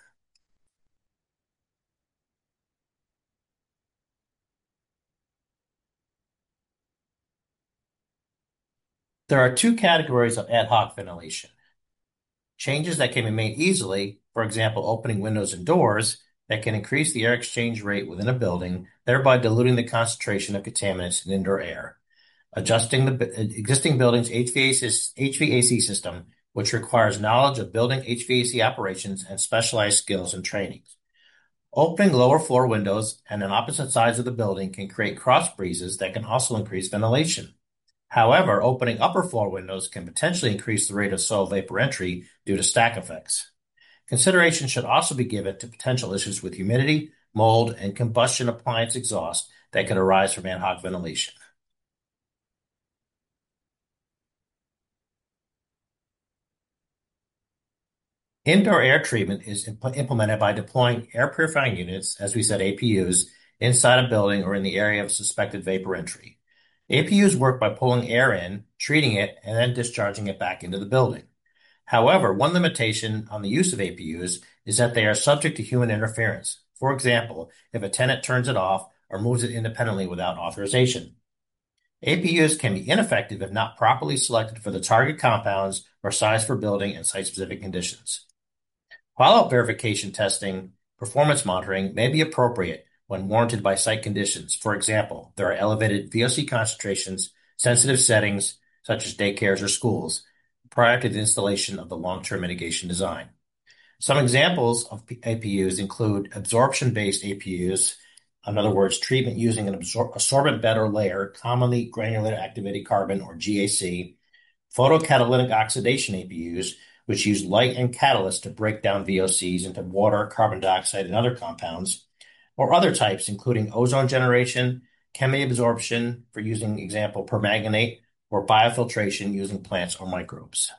There are two categories of ad hoc ventilation. Changes that can be made easily, for example, opening windows and doors, that can increase the air exchange rate within a building, thereby diluting the concentration of contaminants in indoor air. Adjusting the existing building's HVAC system, which requires knowledge of building HVAC operations and specialized skills and trainings. Opening lower floor windows and on opposite sides of the building can create cross breezes that can also increase ventilation. However, opening upper floor windows can potentially increase the rate of soil vapor entry due to stack effects. Consideration should also be given to potential issues with humidity, mold, and combustion appliance exhaust that could arise from ad hoc ventilation. Indoor air treatment is implemented by deploying air purifying units, as we said, APUs, inside a building or in the area of suspected vapor entry. APUs work by pulling air in, treating it, and then discharging it back into the building. However, one limitation on the use of APUs is that they are subject to human interference. For example, if a tenant turns it off or moves it independently without authorization. APUs can be ineffective if not properly selected for the target compounds or size for building and site-specific conditions. Follow-up verification testing, performance monitoring may be appropriate when warranted by site conditions. For example, there are elevated VOC concentrations, sensitive settings, such as daycares or schools, prior to the installation of the long-term mitigation design. Some examples of APUs include absorption-based APUs, in other words, treatment using an absorbent bed or layer, commonly granulated activated carbon or GAC, photocatalytic oxidation APUs, which use light and catalyst to break down VOCs into water, carbon dioxide, and other compounds, or other types, including ozone generation, chemiabsorption for using, example, permanganate, or biofiltration using plants or microbes.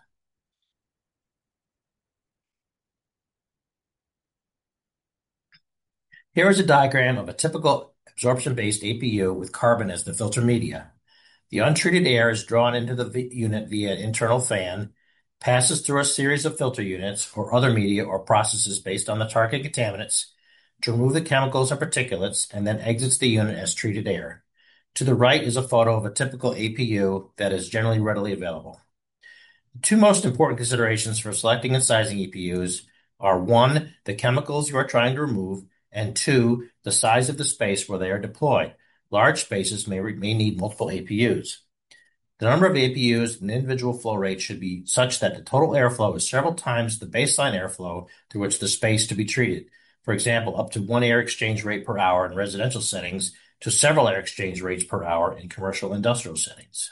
Here is a diagram of a typical absorption-based APU with carbon as the filter media. The untreated air is drawn into the unit via an internal fan, passes through a series of filter units or other media or processes based on the target contaminants to remove the chemicals and particulates, and then exits the unit as treated air. To the right is a photo of a typical APU that is generally readily available. The two most important considerations for selecting and sizing APUs are 1, the chemicals you are trying to remove, and 2, the size of the space where they are deployed. Large spaces may need multiple APUs. The number of APUs and individual flow rates should be such that the total airflow is several times the baseline airflow through which the space to be treated. For example, up to 1 air exchange rate per hour in residential settings to several air exchange rates per hour in commercial industrial settings.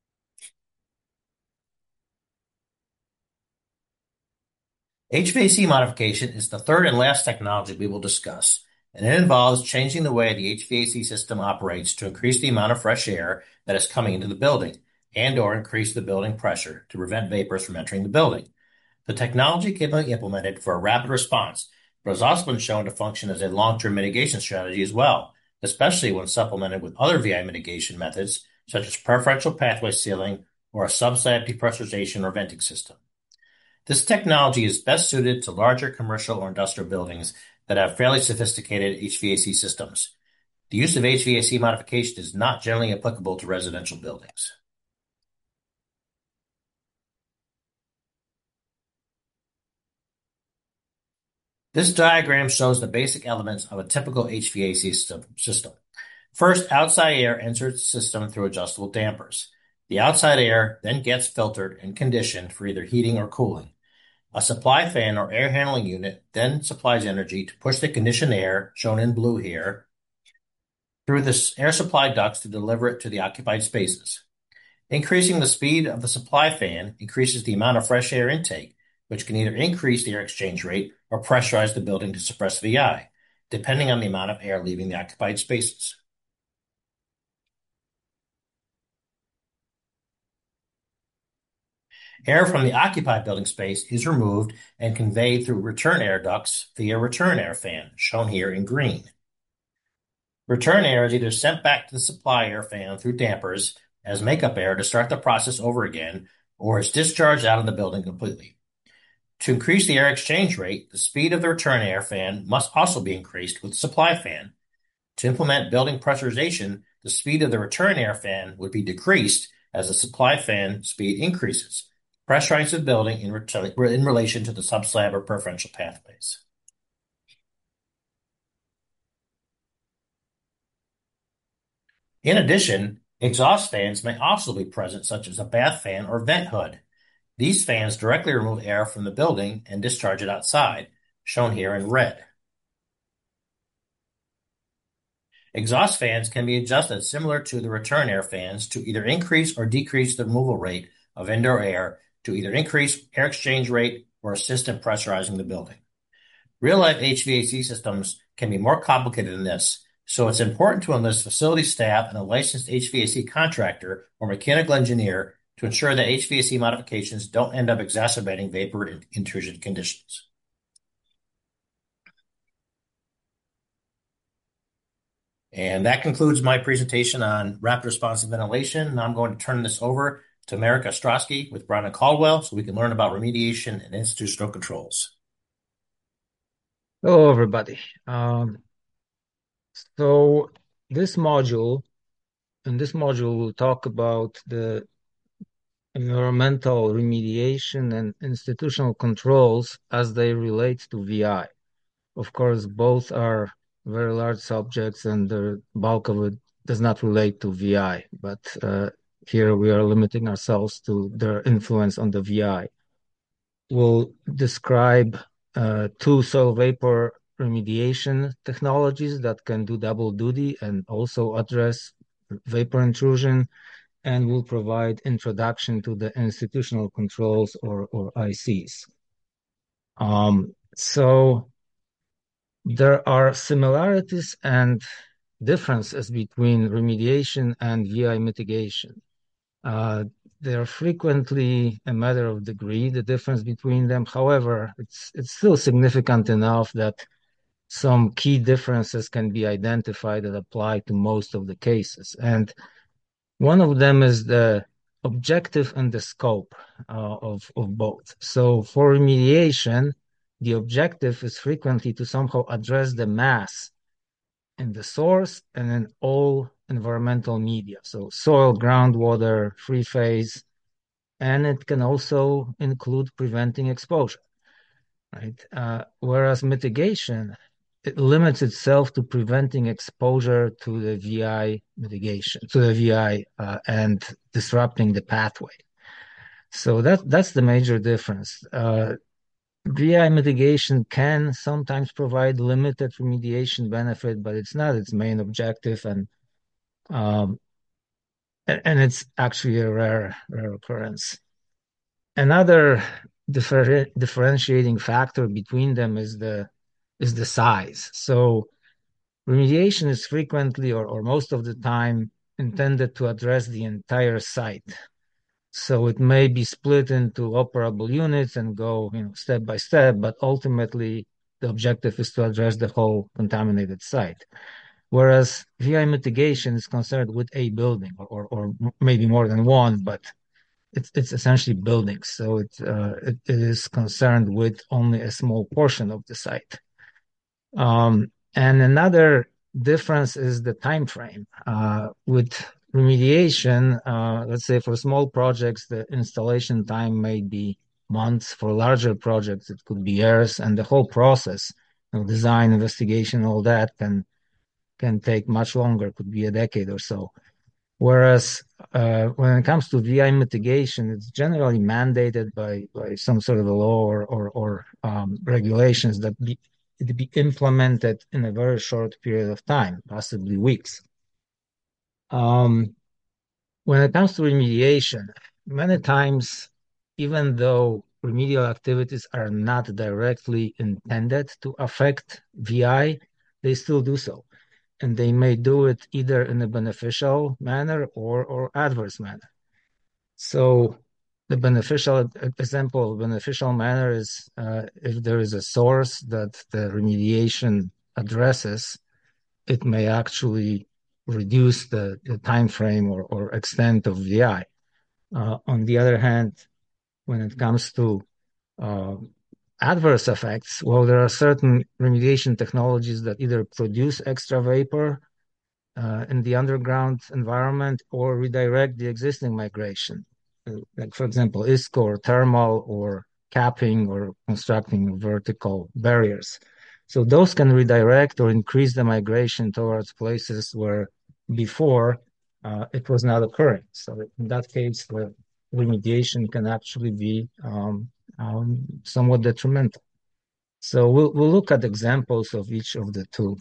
HVAC modification is the third and last technology we will discuss, and it involves changing the way the HVAC system operates to increase the amount of fresh air that is coming into the building and/or increase the building pressure to prevent vapors from entering the building. The technology can be implemented for a rapid response, but has also been shown to function as a long-term mitigation strategy as well, especially when supplemented with other VI mitigation methods such as preferential pathway sealing or a sub-slab depressurization or venting system. This technology is best suited to larger commercial or industrial buildings that have fairly sophisticated HVAC systems. The use of HVAC modification is not generally applicable to residential buildings. This diagram shows the basic elements of a typical HVAC system. First, outside air enters the system through adjustable dampers. The outside air then gets filtered and conditioned for either heating or cooling. A supply fan or air handling unit then supplies energy to push the conditioned air, shown in blue here, through the air supply ducts to deliver it to the occupied spaces. Increasing the speed of the supply fan increases the amount of fresh air intake, which can either increase the air exchange rate or pressurize the building to suppress VI, depending on the amount of air leaving the occupied spaces. Air from the occupied building space is removed and conveyed through return air ducts via return air fan, shown here in green. Return air is either sent back to the supply air fan through dampers as makeup air to start the process over again, or is discharged out of the building completely. To increase the air exchange rate, the speed of the return air fan must also be increased with the supply fan. To implement building pressurization, the speed of the return air fan would be decreased as the supply fan speed increases, pressurizing the building in relation to the subslab or preferential pathways. In addition, exhaust fans may also be present, such as a bath fan or vent hood. These fans directly remove air from the building and discharge it outside, shown here in red. Exhaust fans can be adjusted similar to the return air fans to either increase or decrease the removal rate of indoor air to either increase air exchange rate or assist in pressurizing the building. Real-life HVAC systems can be more complicated than this, so it's important to enlist facility staff and a licensed HVAC contractor or mechanical engineer to ensure that HVAC modifications don't end up exacerbating vapor intrusion conditions. And that concludes my presentation on rapid responsive ventilation. Now I'm going to turn this over to Marek Ostrowski with Brown and Caldwell so we can learn about remediation and institutional controls. Hello, everybody. So in this module, we'll talk about the environmental remediation and institutional controls as they relate to VI. Of course, both are very large subjects and the bulk of it does not relate to VI, but here we are limiting ourselves to their influence on the VI. We'll describe two soil vapor remediation technologies that can do double duty and also address vapor intrusion, and will provide introduction to the institutional controls or ICs. So there are similarities and differences between remediation and VI mitigation. They are frequently a matter of degree, the difference between them. However, it's still significant enough that some key differences can be identified that apply to most of the cases. And one of them is the objective and the scope of both. So for remediation, the objective is frequently to somehow address the mass in the source and in all environmental media. So soil, groundwater, free phase, and it can also include preventing exposure, right? Whereas mitigation it limits itself to preventing exposure to the VI mitigation, to the VI and disrupting the pathway. So that's the major difference. VI mitigation can sometimes provide limited remediation benefit, but it's not its main objective, and it's actually a rare occurrence. Another differentiating factor between them is the size. So remediation is frequently or most of the time intended to address the entire site. So it may be split into operable units and go, step by step, but ultimately the objective is to address the whole contaminated site. Whereas VI mitigation is concerned with a building or maybe more than one, but it's essentially buildings. So it is concerned with only a small portion of the site. And another difference is the time frame. With remediation, let's say for small projects, the installation time may be months. For larger projects, it could be years, and the whole process, design, investigation, all that can take much longer, could be a decade or so. Whereas when it comes to VI mitigation, it's generally mandated by some sort of a law or regulations that it be implemented in a very short period of time, possibly weeks. When it comes to remediation, many times, even though remedial activities are not directly intended to affect VI, they still do so. And they may do it either in a beneficial manner or adverse manner. So the beneficial example of beneficial manner is if there is a source that the remediation addresses, it may actually reduce the time frame or extent of VI. On the other hand, when it comes to adverse effects, well, there are certain remediation technologies that either produce extra vapor in the underground environment or redirect the existing migration. Like, for example, ISCO or thermal or capping or constructing vertical barriers. So those can redirect or increase the migration towards places where before it was not occurring. So in that case, the remediation can actually be somewhat detrimental. So we'll look at examples of each of the two.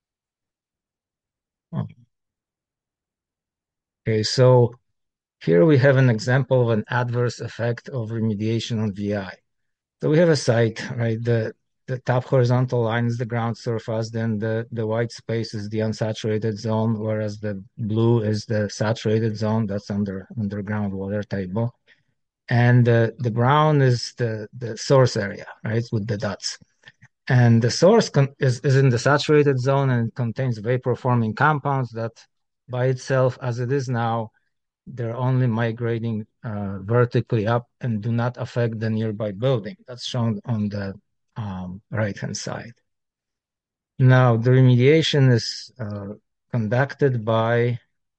Okay, so here we have an example of an adverse effect of remediation on VI. So we have a site, right? The top horizontal line is the ground surface, then the white space is the unsaturated zone, whereas the blue is the saturated zone, that's underground water table. And the brown is the source area, right, with the dots. And the source is in the saturated zone and contains vapor-forming compounds that by itself, as it is now, they're only migrating vertically up and do not affect the nearby building. That's shown on the right-hand side. Now, the remediation is conducted by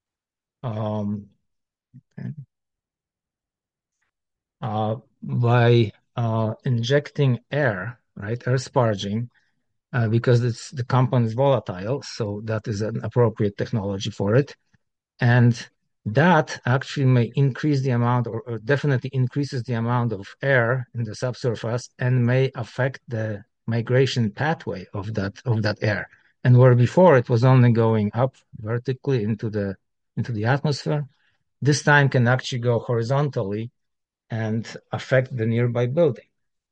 injecting air, right, air sparging, because the compound is volatile, so that is an appropriate technology for it. And that actually may increase the amount or definitely increases the amount of air in the subsurface and may affect the migration pathway of that air. And where before it was only going up vertically into the atmosphere, this time can actually go horizontally and affect the nearby building.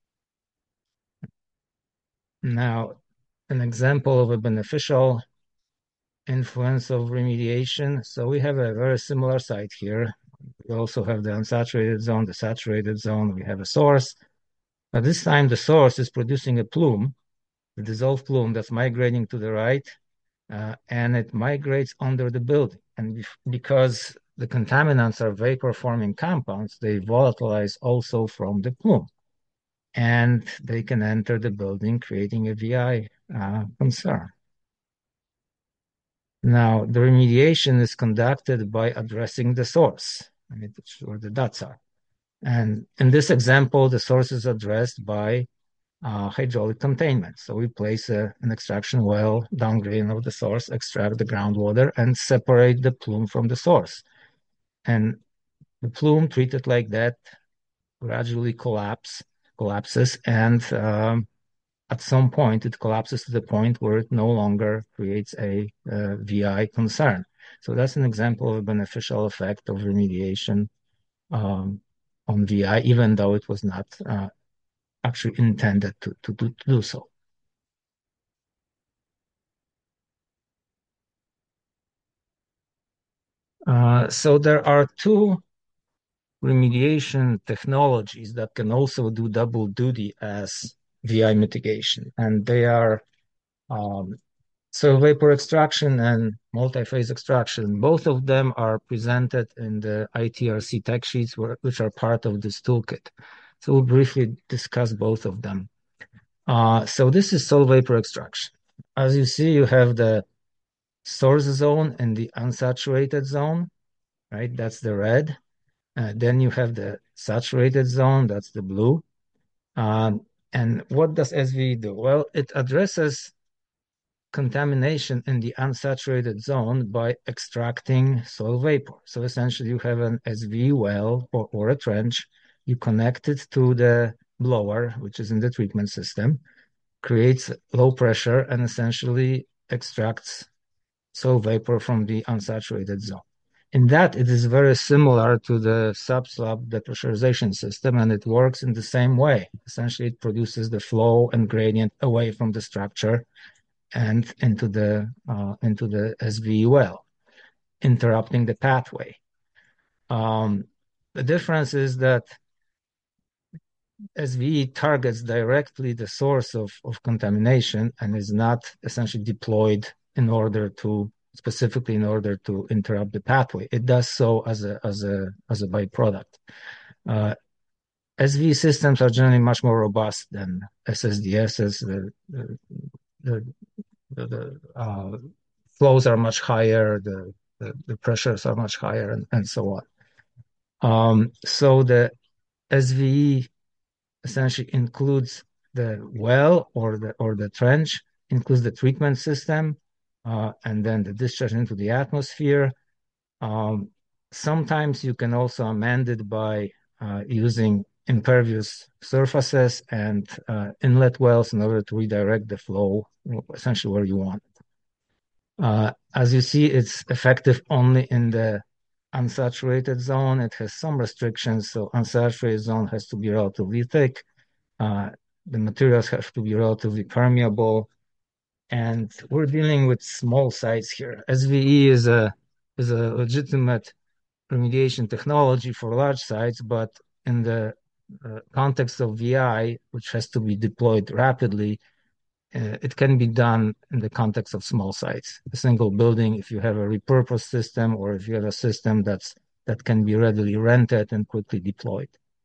Now, an example of a beneficial influence of remediation. So we have a very similar site here. We also have the unsaturated zone, the saturated zone. We have a source. But this time the source is producing a plume, the dissolved plume that's migrating to the right, and it migrates under the building. And because the contaminants are vapor-forming compounds, they volatilize also from the plume. And they can enter the building, creating a VI concern. Now, the remediation is conducted by addressing the source, where the dots are. And in this example, the source is addressed by hydraulic containment. So we place an extraction well downgradient of the source, extract the groundwater, and separate the plume from the source. And the plume treated like that gradually collapses, and at some point it collapses to the point where it no longer creates a VI concern. So that's an example of a beneficial effect of remediation on VI, even though it was not actually intended to do so. So there are two remediation technologies that can also do double duty as VI mitigation, and they are soil vapor extraction and multi-phase extraction. Both of them are presented in the ITRC tech sheets, which are part of this toolkit. So we'll briefly discuss both of them. So this is soil vapor extraction. As you see, you have the source zone and the unsaturated zone, right? That's the red. Then you have the saturated zone, that's the blue. And what does SVE do? Well, it addresses contamination in the unsaturated zone by extracting soil vapor. So essentially you have an SVE well or a trench, you connect it to the blower, which is in the treatment system, creates low pressure and essentially extracts soil vapor from the unsaturated zone. In that, it is very similar to the sub-slab depressurization system, and it works in the same way. Essentially, it produces the flow and gradient away from the structure and into the SVE well, interrupting the pathway. The difference is that SVE targets directly the source of contamination and is not essentially deployed specifically in order to interrupt the pathway. It does so as a byproduct. SVE systems are generally much more robust than SSDSs. The flows are much higher, the pressures are much higher, and so on. So the SVE essentially includes the well or the trench, includes the treatment system, and then the discharge into the atmosphere. Sometimes you can also amend it by using impervious surfaces and inlet wells in order to redirect the flow essentially where you want it. As you see, it's effective only in the unsaturated zone. It has some restrictions, so unsaturated zone has to be relatively thick. The materials have to be relatively permeable, and we're dealing with small sites here. SVE is a legitimate remediation technology for large sites, but in the context of VI, which has to be deployed rapidly, it can be done in the context of small sites. A single building, if you have a repurposed system or if you have a system that can be readily rented and quickly deployed.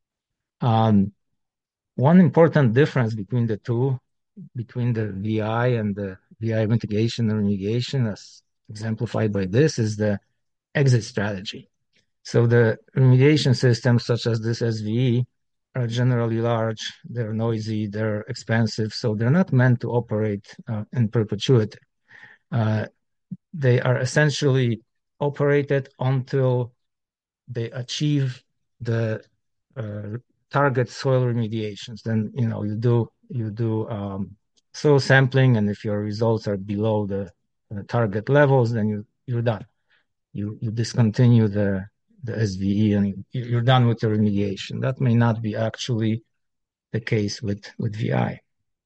One important difference between the two, between the VI and the VI mitigation and remediation, as exemplified by this, is the exit strategy. So the remediation systems, such as this SVE, are generally large, they're noisy, they're expensive, so they're not meant to operate in perpetuity. They are essentially operated until they achieve the target soil remediations. Then you do soil sampling, and if your results are below the target levels, then you're done. You discontinue the SVE and you're done with the remediation. That may not be actually the case with VI.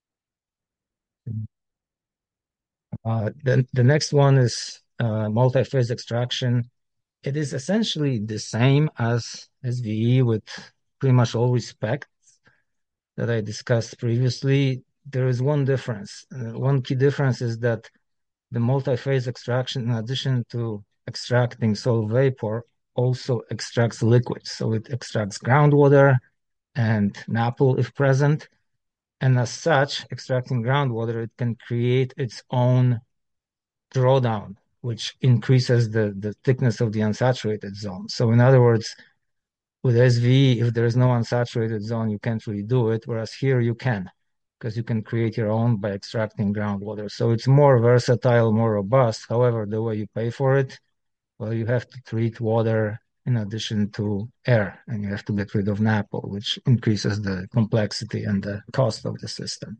Then the next one is multi-phase extraction. It is essentially the same as SVE with pretty much all respects that I discussed previously. There is one difference. One key difference is that the multi-phase extraction, in addition to extracting soil vapor, also extracts liquids. So it extracts groundwater and NAPL if present. And as such, extracting groundwater, it can create its own drawdown, which increases the thickness of the unsaturated zone. So in other words, with SVE, if there is no unsaturated zone, you can't really do it, whereas here you can. because you can create your own by extracting groundwater. So it's more versatile, more robust. However, the way you pay for it, well, you have to treat water in addition to air, and you have to get rid of NAPL, which increases the complexity and the cost of the system.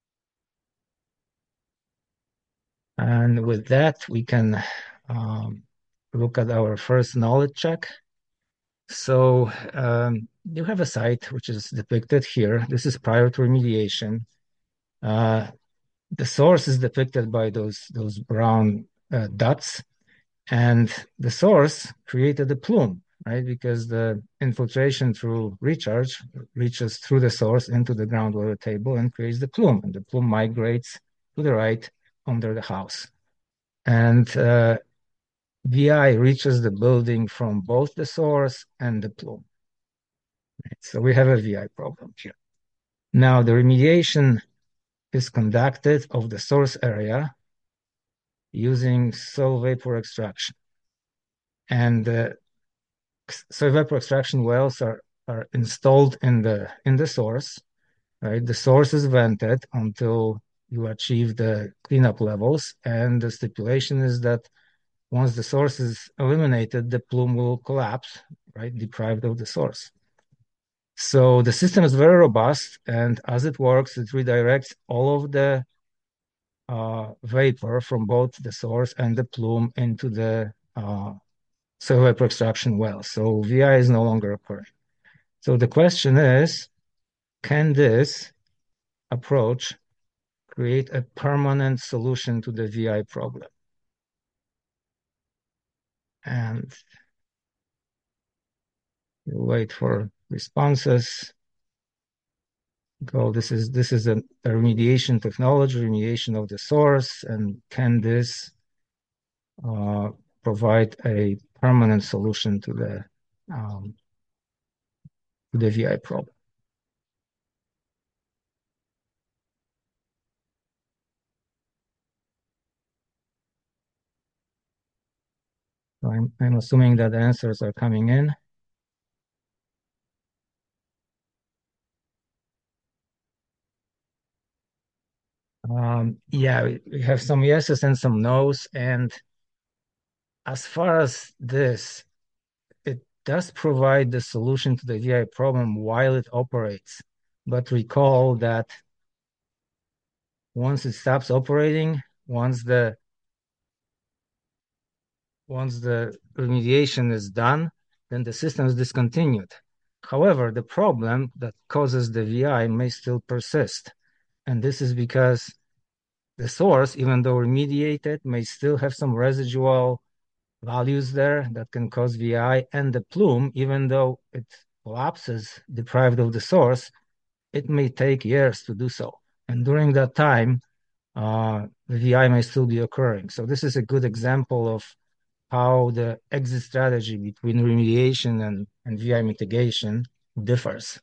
And with that, we can look at our first knowledge check. So you have a site which is depicted here. This is prior to remediation. The source is depicted by those brown dots, and the source created a plume, right? Because the infiltration through recharge reaches through the source into the groundwater table and creates the plume, and the plume migrates to the right under the house. And VI reaches the building from both the source and the plume. Right? So we have a VI problem here. Now the remediation is conducted of the source area using soil vapor extraction. And soil vapor extraction wells are installed in the source, right? The source is vented until you achieve the cleanup levels, and the stipulation is that once the source is eliminated, the plume will collapse, right? Deprived of the source. So the system is very robust, and as it works, it redirects all of the vapor from both the source and the plume into the soil vapor extraction well. So VI is no longer occurring. So the question is, can this approach create a permanent solution to the VI problem? And we'll wait for responses. Go. This is a remediation technology, remediation of the source, and can this provide a permanent solution to the VI problem? So I'm assuming that the answers are coming in. Yeah, we have some yeses and some nos. And as far as this, it does provide the solution to the VI problem while it operates. But recall that once it stops operating, once the remediation is done, then the system is discontinued. However, the problem that causes the VI may still persist. And this is because the source, even though remediated, may still have some residual values there that can cause VI, and the plume, even though it collapses deprived of the source, it may take years to do so. And during that time, the VI may still be occurring. So this is a good example of how the exit strategy between remediation and VI mitigation differs.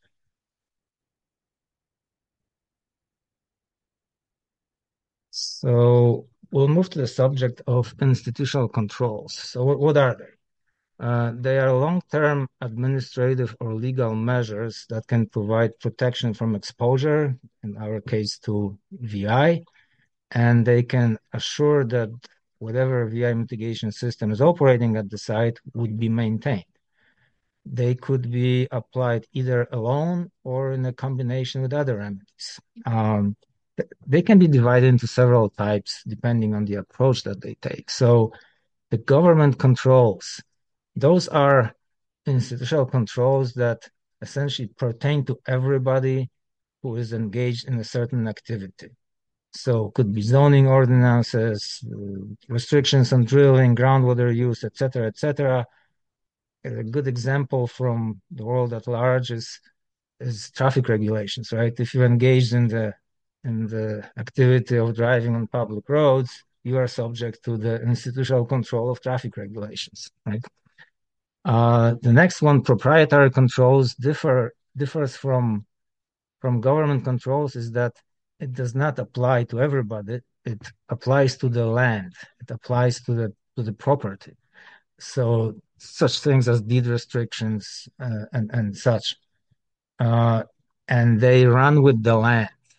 So we'll move to the subject of institutional controls. So what are they? They are long-term administrative or legal measures that can provide protection from exposure, in our case to VI, and they can assure that whatever VI mitigation system is operating at the site would be maintained. They could be applied either alone or in a combination with other remedies. They can be divided into several types depending on the approach that they take. So the government controls, those are institutional controls that essentially pertain to everybody who is engaged in a certain activity. So it could be zoning ordinances, restrictions on drilling, groundwater use, etc., etc. A good example from the world at large is traffic regulations, right? If you're engaged in the activity of driving on public roads, you are subject to the institutional control of traffic regulations, right? The next one, proprietary controls, differs from government controls, is that it does not apply to everybody. It applies to the land. It applies to the property. So such things as deed restrictions and such, and they run with the land.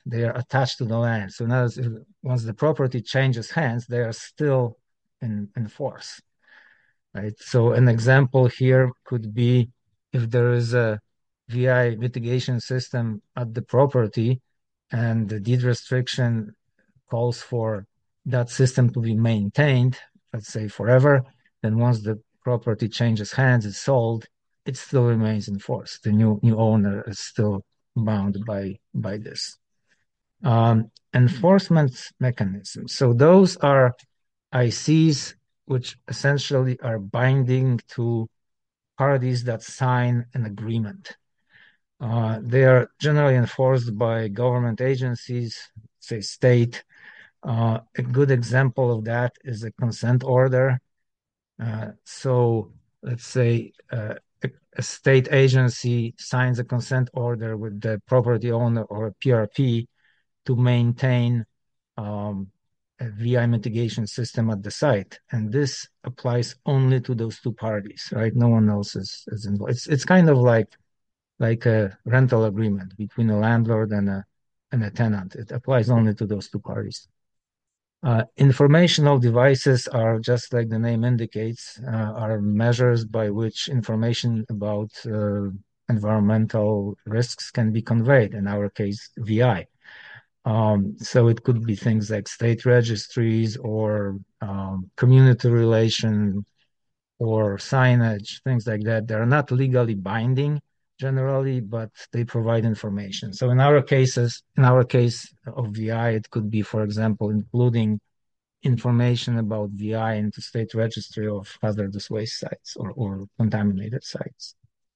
they are attached to the land. So now, once the property changes hands, they are still in force, right? So an example here could be if there is a VI mitigation system at the property and the deed restriction calls for that system to be maintained, let's say forever, then once the property changes hands, it's sold, it still remains in force. The new owner is still bound by this. Enforcement mechanisms. So those are ICs which essentially are binding to parties that sign an agreement. They are generally enforced by government agencies, say state. A good example of that is a consent order. So let's say a state agency signs a consent order with the property owner or a PRP to maintain a VI mitigation system at the site. And this applies only to those two parties, right? No one else is involved. It's kind of like a rental agreement between a landlord and a tenant. It applies only to those two parties. Informational devices are, just like the name indicates, are measures by which information about environmental risks can be conveyed, in our case, VI. So it could be things like state registries or community relation or signage, things like that. They're not legally binding generally, but they provide information. So in our case of VI, it could be, for example, including information about VI into state registry of hazardous waste sites or contaminated sites.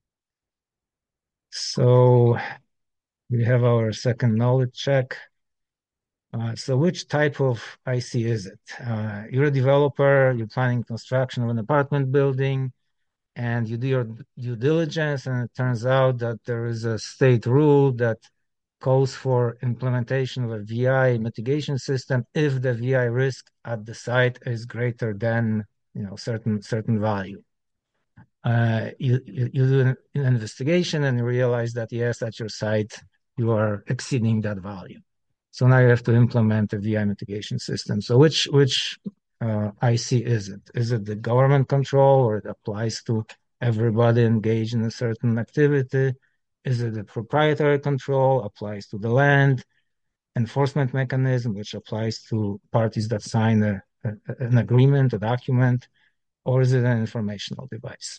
So we have our second knowledge check. So which type of IC is it? You're a developer, you're planning construction of an apartment building, and you do your due diligence, and it turns out that there is a state rule that calls for implementation of a VI mitigation system if the VI risk at the site is greater than certain value. You do an investigation and realize that yes, at your site you are exceeding that value. So now you have to implement a VI mitigation system. So which IC is it? Is it the government control, or it applies to everybody engaged in a certain activity? Is it the proprietary control, applies to the land? Enforcement mechanism, which applies to parties that sign an agreement, a document, or is it an informational device?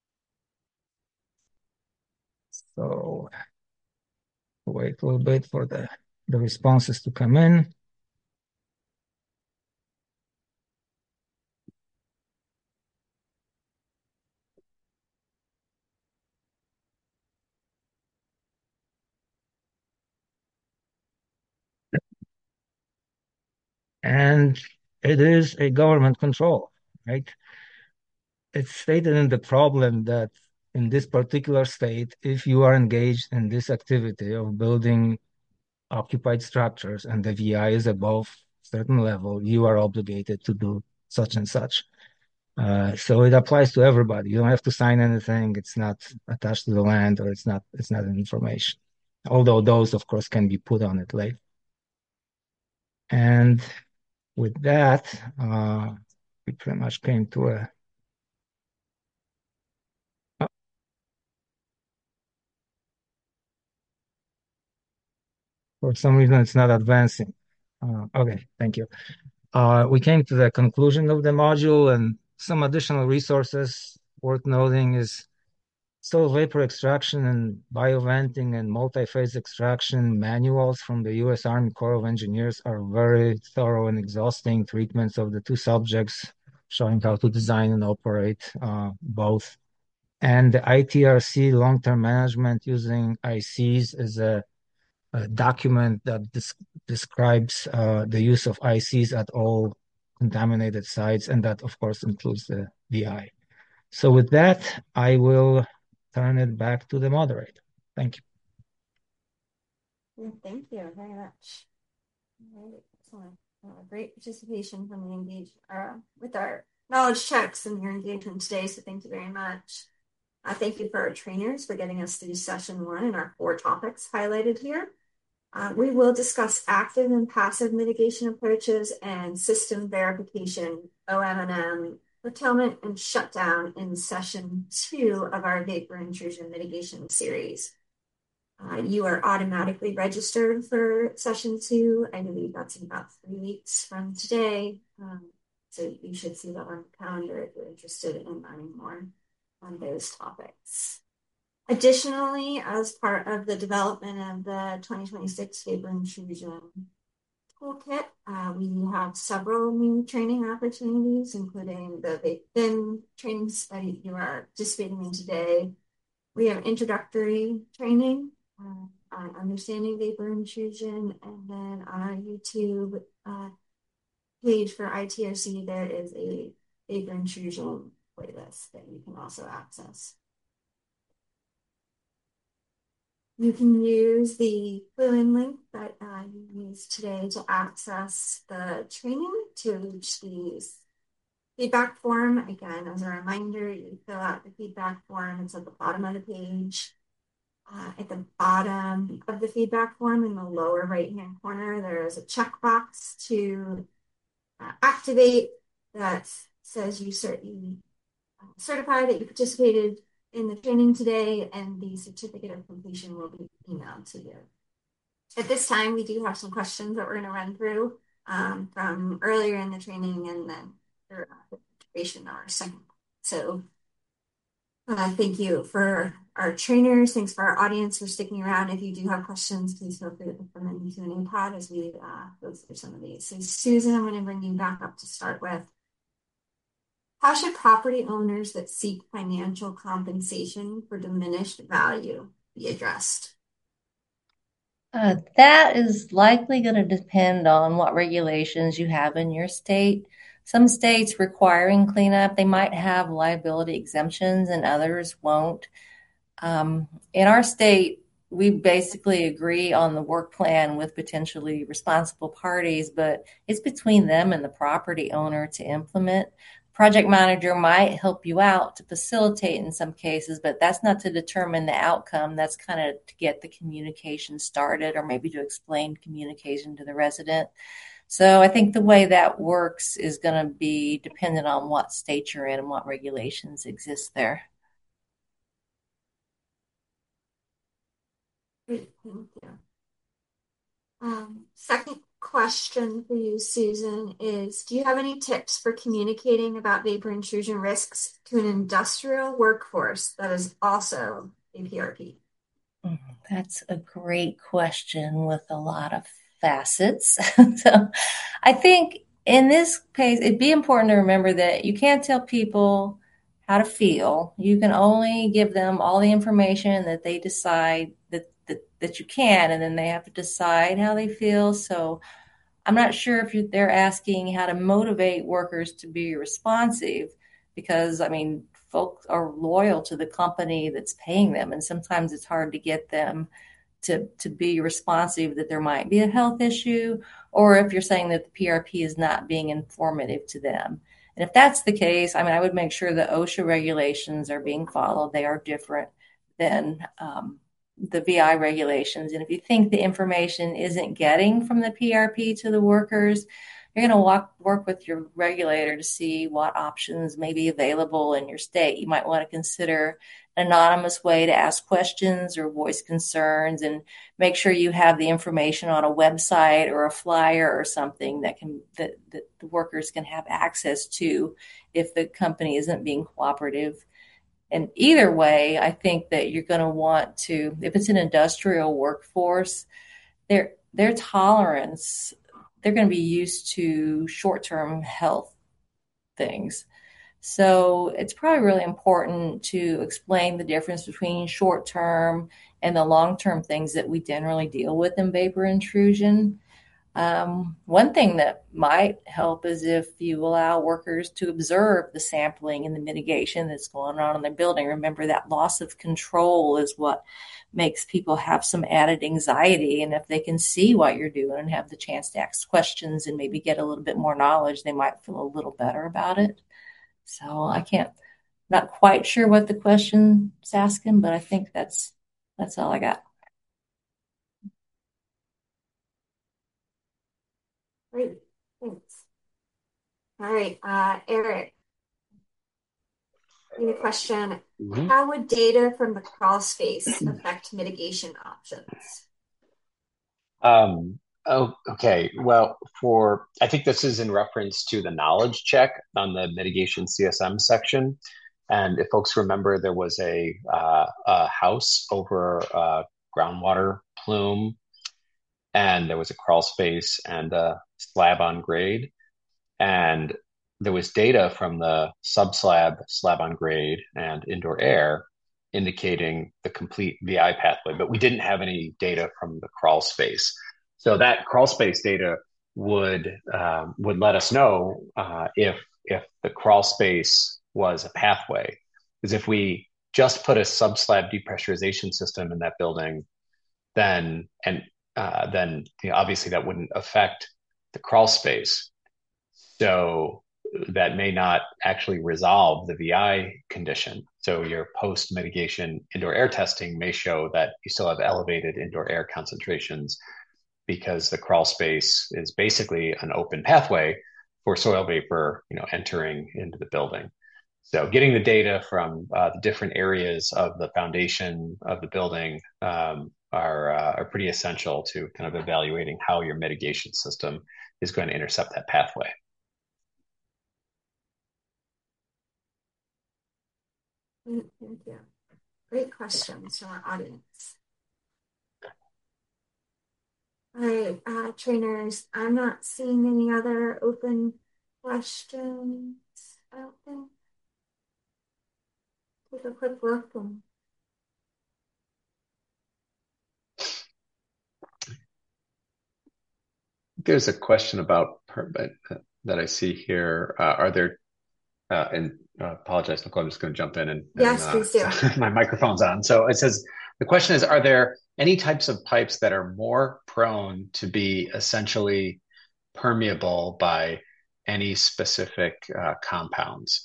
So wait a little bit for the responses to come in. And it is a government control, right? It's stated in the problem that in this particular state, if you are engaged in this activity of building occupied structures and the VI is above a certain level, you are obligated to do such and such. So it applies to everybody. You don't have to sign anything. It's not attached to the land, or it's not an information. Although those, of course, can be put on it later. And with that, we pretty much came to a for some reason it's not advancing. Okay, thank you. We came to the conclusion of the module, and some additional resources worth noting is soil vapor extraction and bioventing and multi-phase extraction manuals from the U.S. Army Corps of Engineers are very thorough and exhausting treatments of the two subjects, showing how to design and operate both. And the ITRC long-term management using ICs is a document that describes the use of ICs at all contaminated sites, and that, of course, includes the VI. So with that, I will turn it back to the moderator. Thank you. Thank you very much. All right, excellent. Great participation from the engaged with our knowledge checks and your engagement today. So thank you very much. Thank you for our trainers for getting us through session 1 and our 4 topics highlighted here. We will discuss active and passive mitigation approaches and system verification, OM&M, curtailment, and shutdown in session 2 of our vapor intrusion mitigation series. You are automatically registered for session 2. I believe that's in about 3 weeks from today. So you should see that on the calendar if you're interested in learning more on those topics. Additionally, as part of the development of the 2026 vapor intrusion toolkit, we have several new training opportunities, including the vape bin training study you are participating in today. We have introductory training on understanding vapor intrusion, and then on our YouTube page for ITRC, there is a vapor intrusion playlist that you can also access. You can use the Fluent link that you used today to access the training to reach the feedback form. Again, as a reminder, you fill out the feedback form. It's at the bottom of the page. At the bottom of the feedback form in the lower right-hand corner, there is a checkbox to activate that says you certify that you participated in the training today, and the certificate of completion will be emailed to you. At this time, we do have some questions that we're going to run through from earlier in the training and then the duration of our second. So thank you for our trainers. Thanks for our audience for sticking around. If you do have questions, please feel free to put them in the Q&A pod as we go through some of these. So Susan, I'm going to bring you back up to start with. How should property owners that seek financial compensation for diminished value be addressed? That is likely going to depend on what regulations you have in your state. Some states requiring cleanup, they might have liability exemptions and others won't. In our state, we basically agree on the work plan with potentially responsible parties, but it's between them and the property owner to implement. Project manager might help you out to facilitate in some cases, but that's not to determine the outcome. That's kind of to get the communication started or maybe to explain communication to the resident. So I think the way that works is going to be dependent on what state you're in and what regulations exist there. Great, thank you. Second question for you, Susan, is do you have any tips for communicating about vapor intrusion risks to an industrial workforce that is also a PRP? That's a great question with a lot of facets. So I think in this case, it'd be important to remember that you can't tell people how to feel. You can only give them all the information that they decide that you can, and then they have to decide how they feel. So I'm not sure if they're asking how to motivate workers to be responsive, because I mean, folks are loyal to the company that's paying them, and sometimes it's hard to get them to be responsive that there might be a health issue, or if you're saying that the PRP is not being informative to them. And if that's the case, I mean, I would make sure the OSHA regulations are being followed. They are different than the VI regulations. And if you think the information isn't getting from the PRP to the workers, you're going to work with your regulator to see what options may be available in your state. You might want to consider an anonymous way to ask questions or voice concerns, and make sure you have the information on a website or a flyer or something that the workers can have access to if the company isn't being cooperative. And either way, I think that you're going to want to, if it's an industrial workforce, their tolerance, they're going to be used to short-term health things. So it's probably really important to explain the difference between short-term and the long-term things that we generally deal with in vapor intrusion. One thing that might help is if you allow workers to observe the sampling and the mitigation that's going on in their building. Remember, that loss of control is what makes people have some added anxiety. And if they can see what you're doing and have the chance to ask questions and maybe get a little bit more knowledge, they might feel a little better about it. So not quite sure what the question's asking, but I think that's all I got. Thanks. All right, Eric, I have a question. Mhm. How would data from the crawl space affect mitigation options? Oh, okay. Well, I think this is in reference to the knowledge check on the mitigation CSM section. And if folks remember, there was a house over a groundwater plume, and there was a crawl space and a slab on grade. And there was data from the subslab, slab on grade, and indoor air indicating the complete VI pathway, but we didn't have any data from the crawl space. So that crawl space data would let us know if the crawl space was a pathway. Because if we just put a subslab depressurization system in that building, then obviously that wouldn't affect the crawl space. So that may not actually resolve the VI condition. So your post mitigation indoor air testing may show that you still have elevated indoor air concentrations because the crawl space is basically an open pathway for soil vapor, entering into the building. So getting the data from the different areas of the foundation of the building are pretty essential to kind of evaluating how your mitigation system is going to intercept that pathway. Thank you. Great questions from our audience. All right, trainers, I'm not seeing any other open questions, I don't think. Take a quick look. There's a question about permit that I see here. Are there, and apologize, Nicole, I'm just going to jump in Yes, please do. my microphone's on. So it says, the question is, are there any types of pipes that are more prone to be essentially permeable by any specific compounds?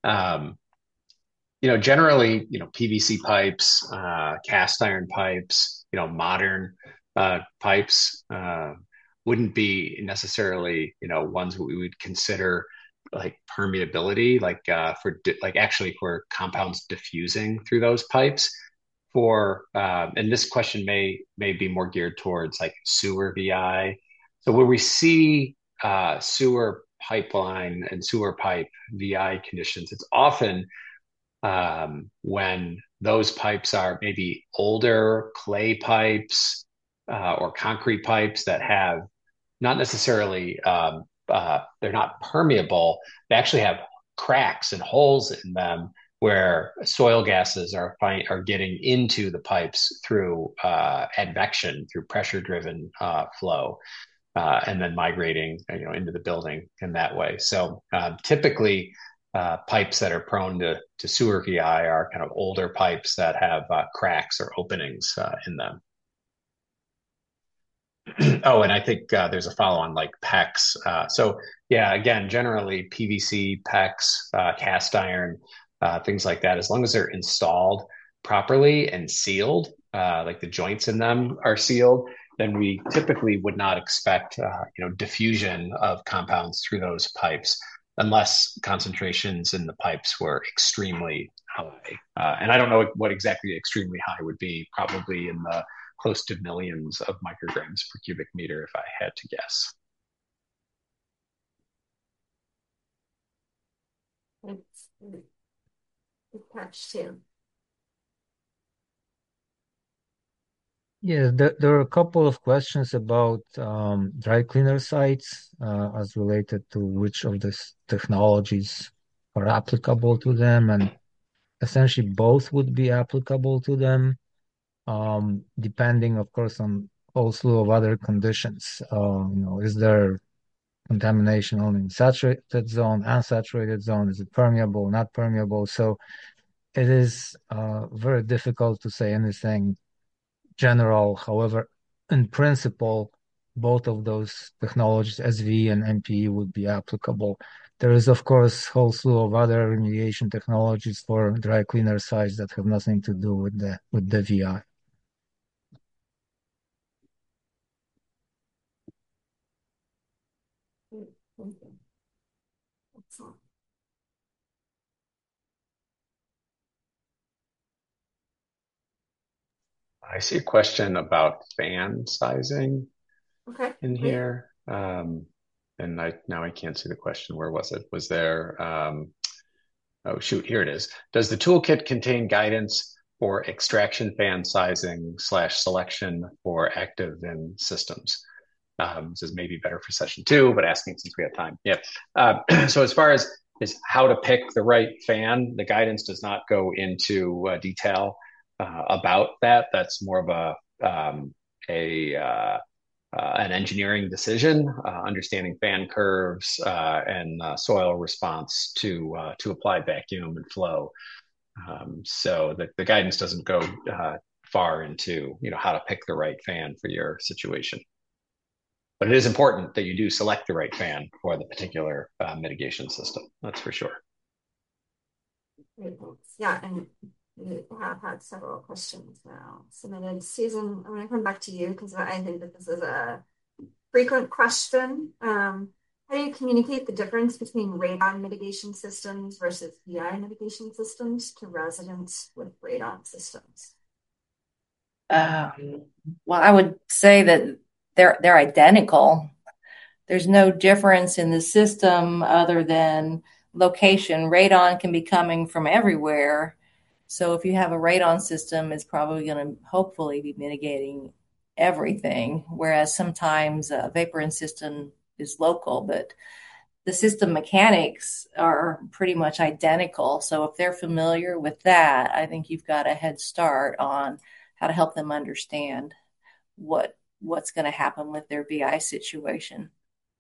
Generally, PVC pipes, cast iron pipes, modern pipes wouldn't be necessarily, ones that we would consider like permeability, actually for compounds diffusing through those pipes. And this question may be more geared towards like sewer VI. So where we see sewer pipeline and sewer pipe VI conditions, it's often when those pipes are maybe older clay pipes or concrete pipes that have not necessarily they're not permeable. They actually have cracks and holes in them where soil gases are getting into the pipes through advection, through pressure-driven flow, and then migrating, into the building in that way. So typically, pipes that are prone to sewer VI are kind of older pipes that have cracks or openings in them. Oh, and I think there's a follow-on like PEX. So yeah, again, generally PVC, PEX, cast iron, things like that, as long as they're installed properly and sealed, like the joints in them are sealed, then we typically would not expect, diffusion of compounds through those pipes unless concentrations in the pipes were extremely high. And I don't know what exactly extremely high would be, probably in the close to millions of micrograms per cubic meter, if I had to guess. Thanks. Good catch too. Yeah, there are a couple of questions about dry cleaner sites as related to which of these technologies are applicable to them, and essentially both would be applicable to them, depending, of course, on a whole slew of other conditions. Is there contamination only in saturated zone, unsaturated zone? Is it permeable, not permeable? So it is very difficult to say anything general. However, in principle, both of those technologies, SV and MPE, would be applicable. There is, of course, a whole slew of other remediation technologies for dry cleaner sites that have nothing to do with the VI. Thank you. Excellent. I see a question about fan sizing Okay. in Great. here. And now I can't see the question. Where was it? Was there, oh shoot, here it is. Does the toolkit contain guidance for extraction fan sizing / selection for active VIM systems? This is maybe better for session 2, but asking since we have time. Yep. So as far as how to pick the right fan, the guidance does not go into detail about that. That's more of an engineering decision, understanding fan curves and soil response to apply vacuum and flow. So the guidance doesn't go far into how to pick the right fan for your situation. But it is important that you do select the right fan for the particular mitigation system. That's for sure. Great, thanks. Yeah, and we have had several questions now submitted. Susan, I'm going to come back to you because I think that this is a frequent question. How do you communicate the difference between radon mitigation systems versus VI mitigation systems to residents with radon systems? Well, I would say that they're identical. There's no difference in the system other than location. Radon can be coming from everywhere. So if you have a radon system, it's probably going to hopefully be mitigating everything, whereas sometimes a vapor system is local, but the system mechanics are pretty much identical. So if they're familiar with that, I think you've got a head start on how to help them understand what's going to happen with their VI situation.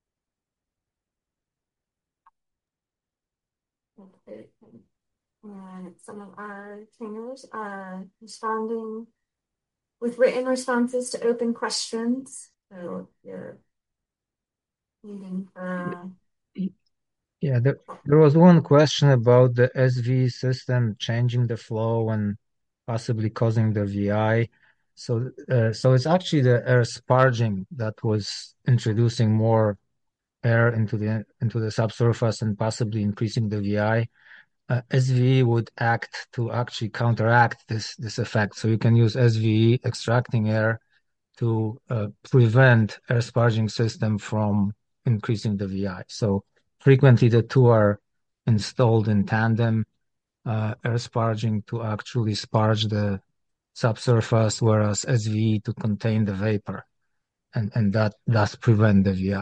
Okay. And some of our trainers are responding with written responses to open questions. So you're needing for Yeah, there was one question about the SV system changing the flow and possibly causing the VI. So it's actually the air sparging that was introducing more air into the subsurface and possibly increasing the VI. SVE would act to actually counteract this effect. So you can use SVE extracting air to prevent air sparging system from increasing the VI. So frequently the two are installed in tandem, air sparging to actually sparge the subsurface, whereas SVE to contain the vapor, and that thus prevent the VI.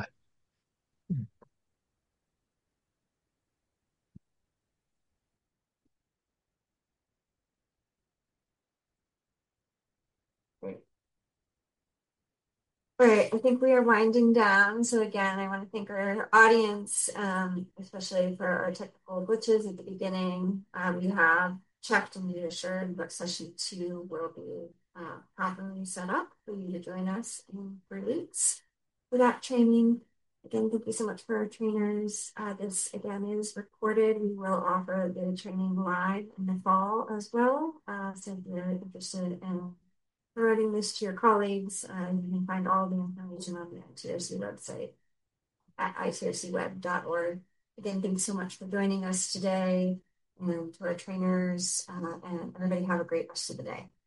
All right, I think we are winding down. So again, I want to thank our audience, especially for our technical glitches at the beginning. You have checked and reassured that session 2 will be properly set up for you to join us in 3 weeks for that training. Again, thank you so much for our trainers. This again is recorded. We will offer the training live in the fall as well. So if you're interested in forwarding this to your colleagues, you can find all the information on the ITRC website at itrcweb.org. Again, thanks so much for joining us today, and to our trainers, and everybody have a great rest of the day.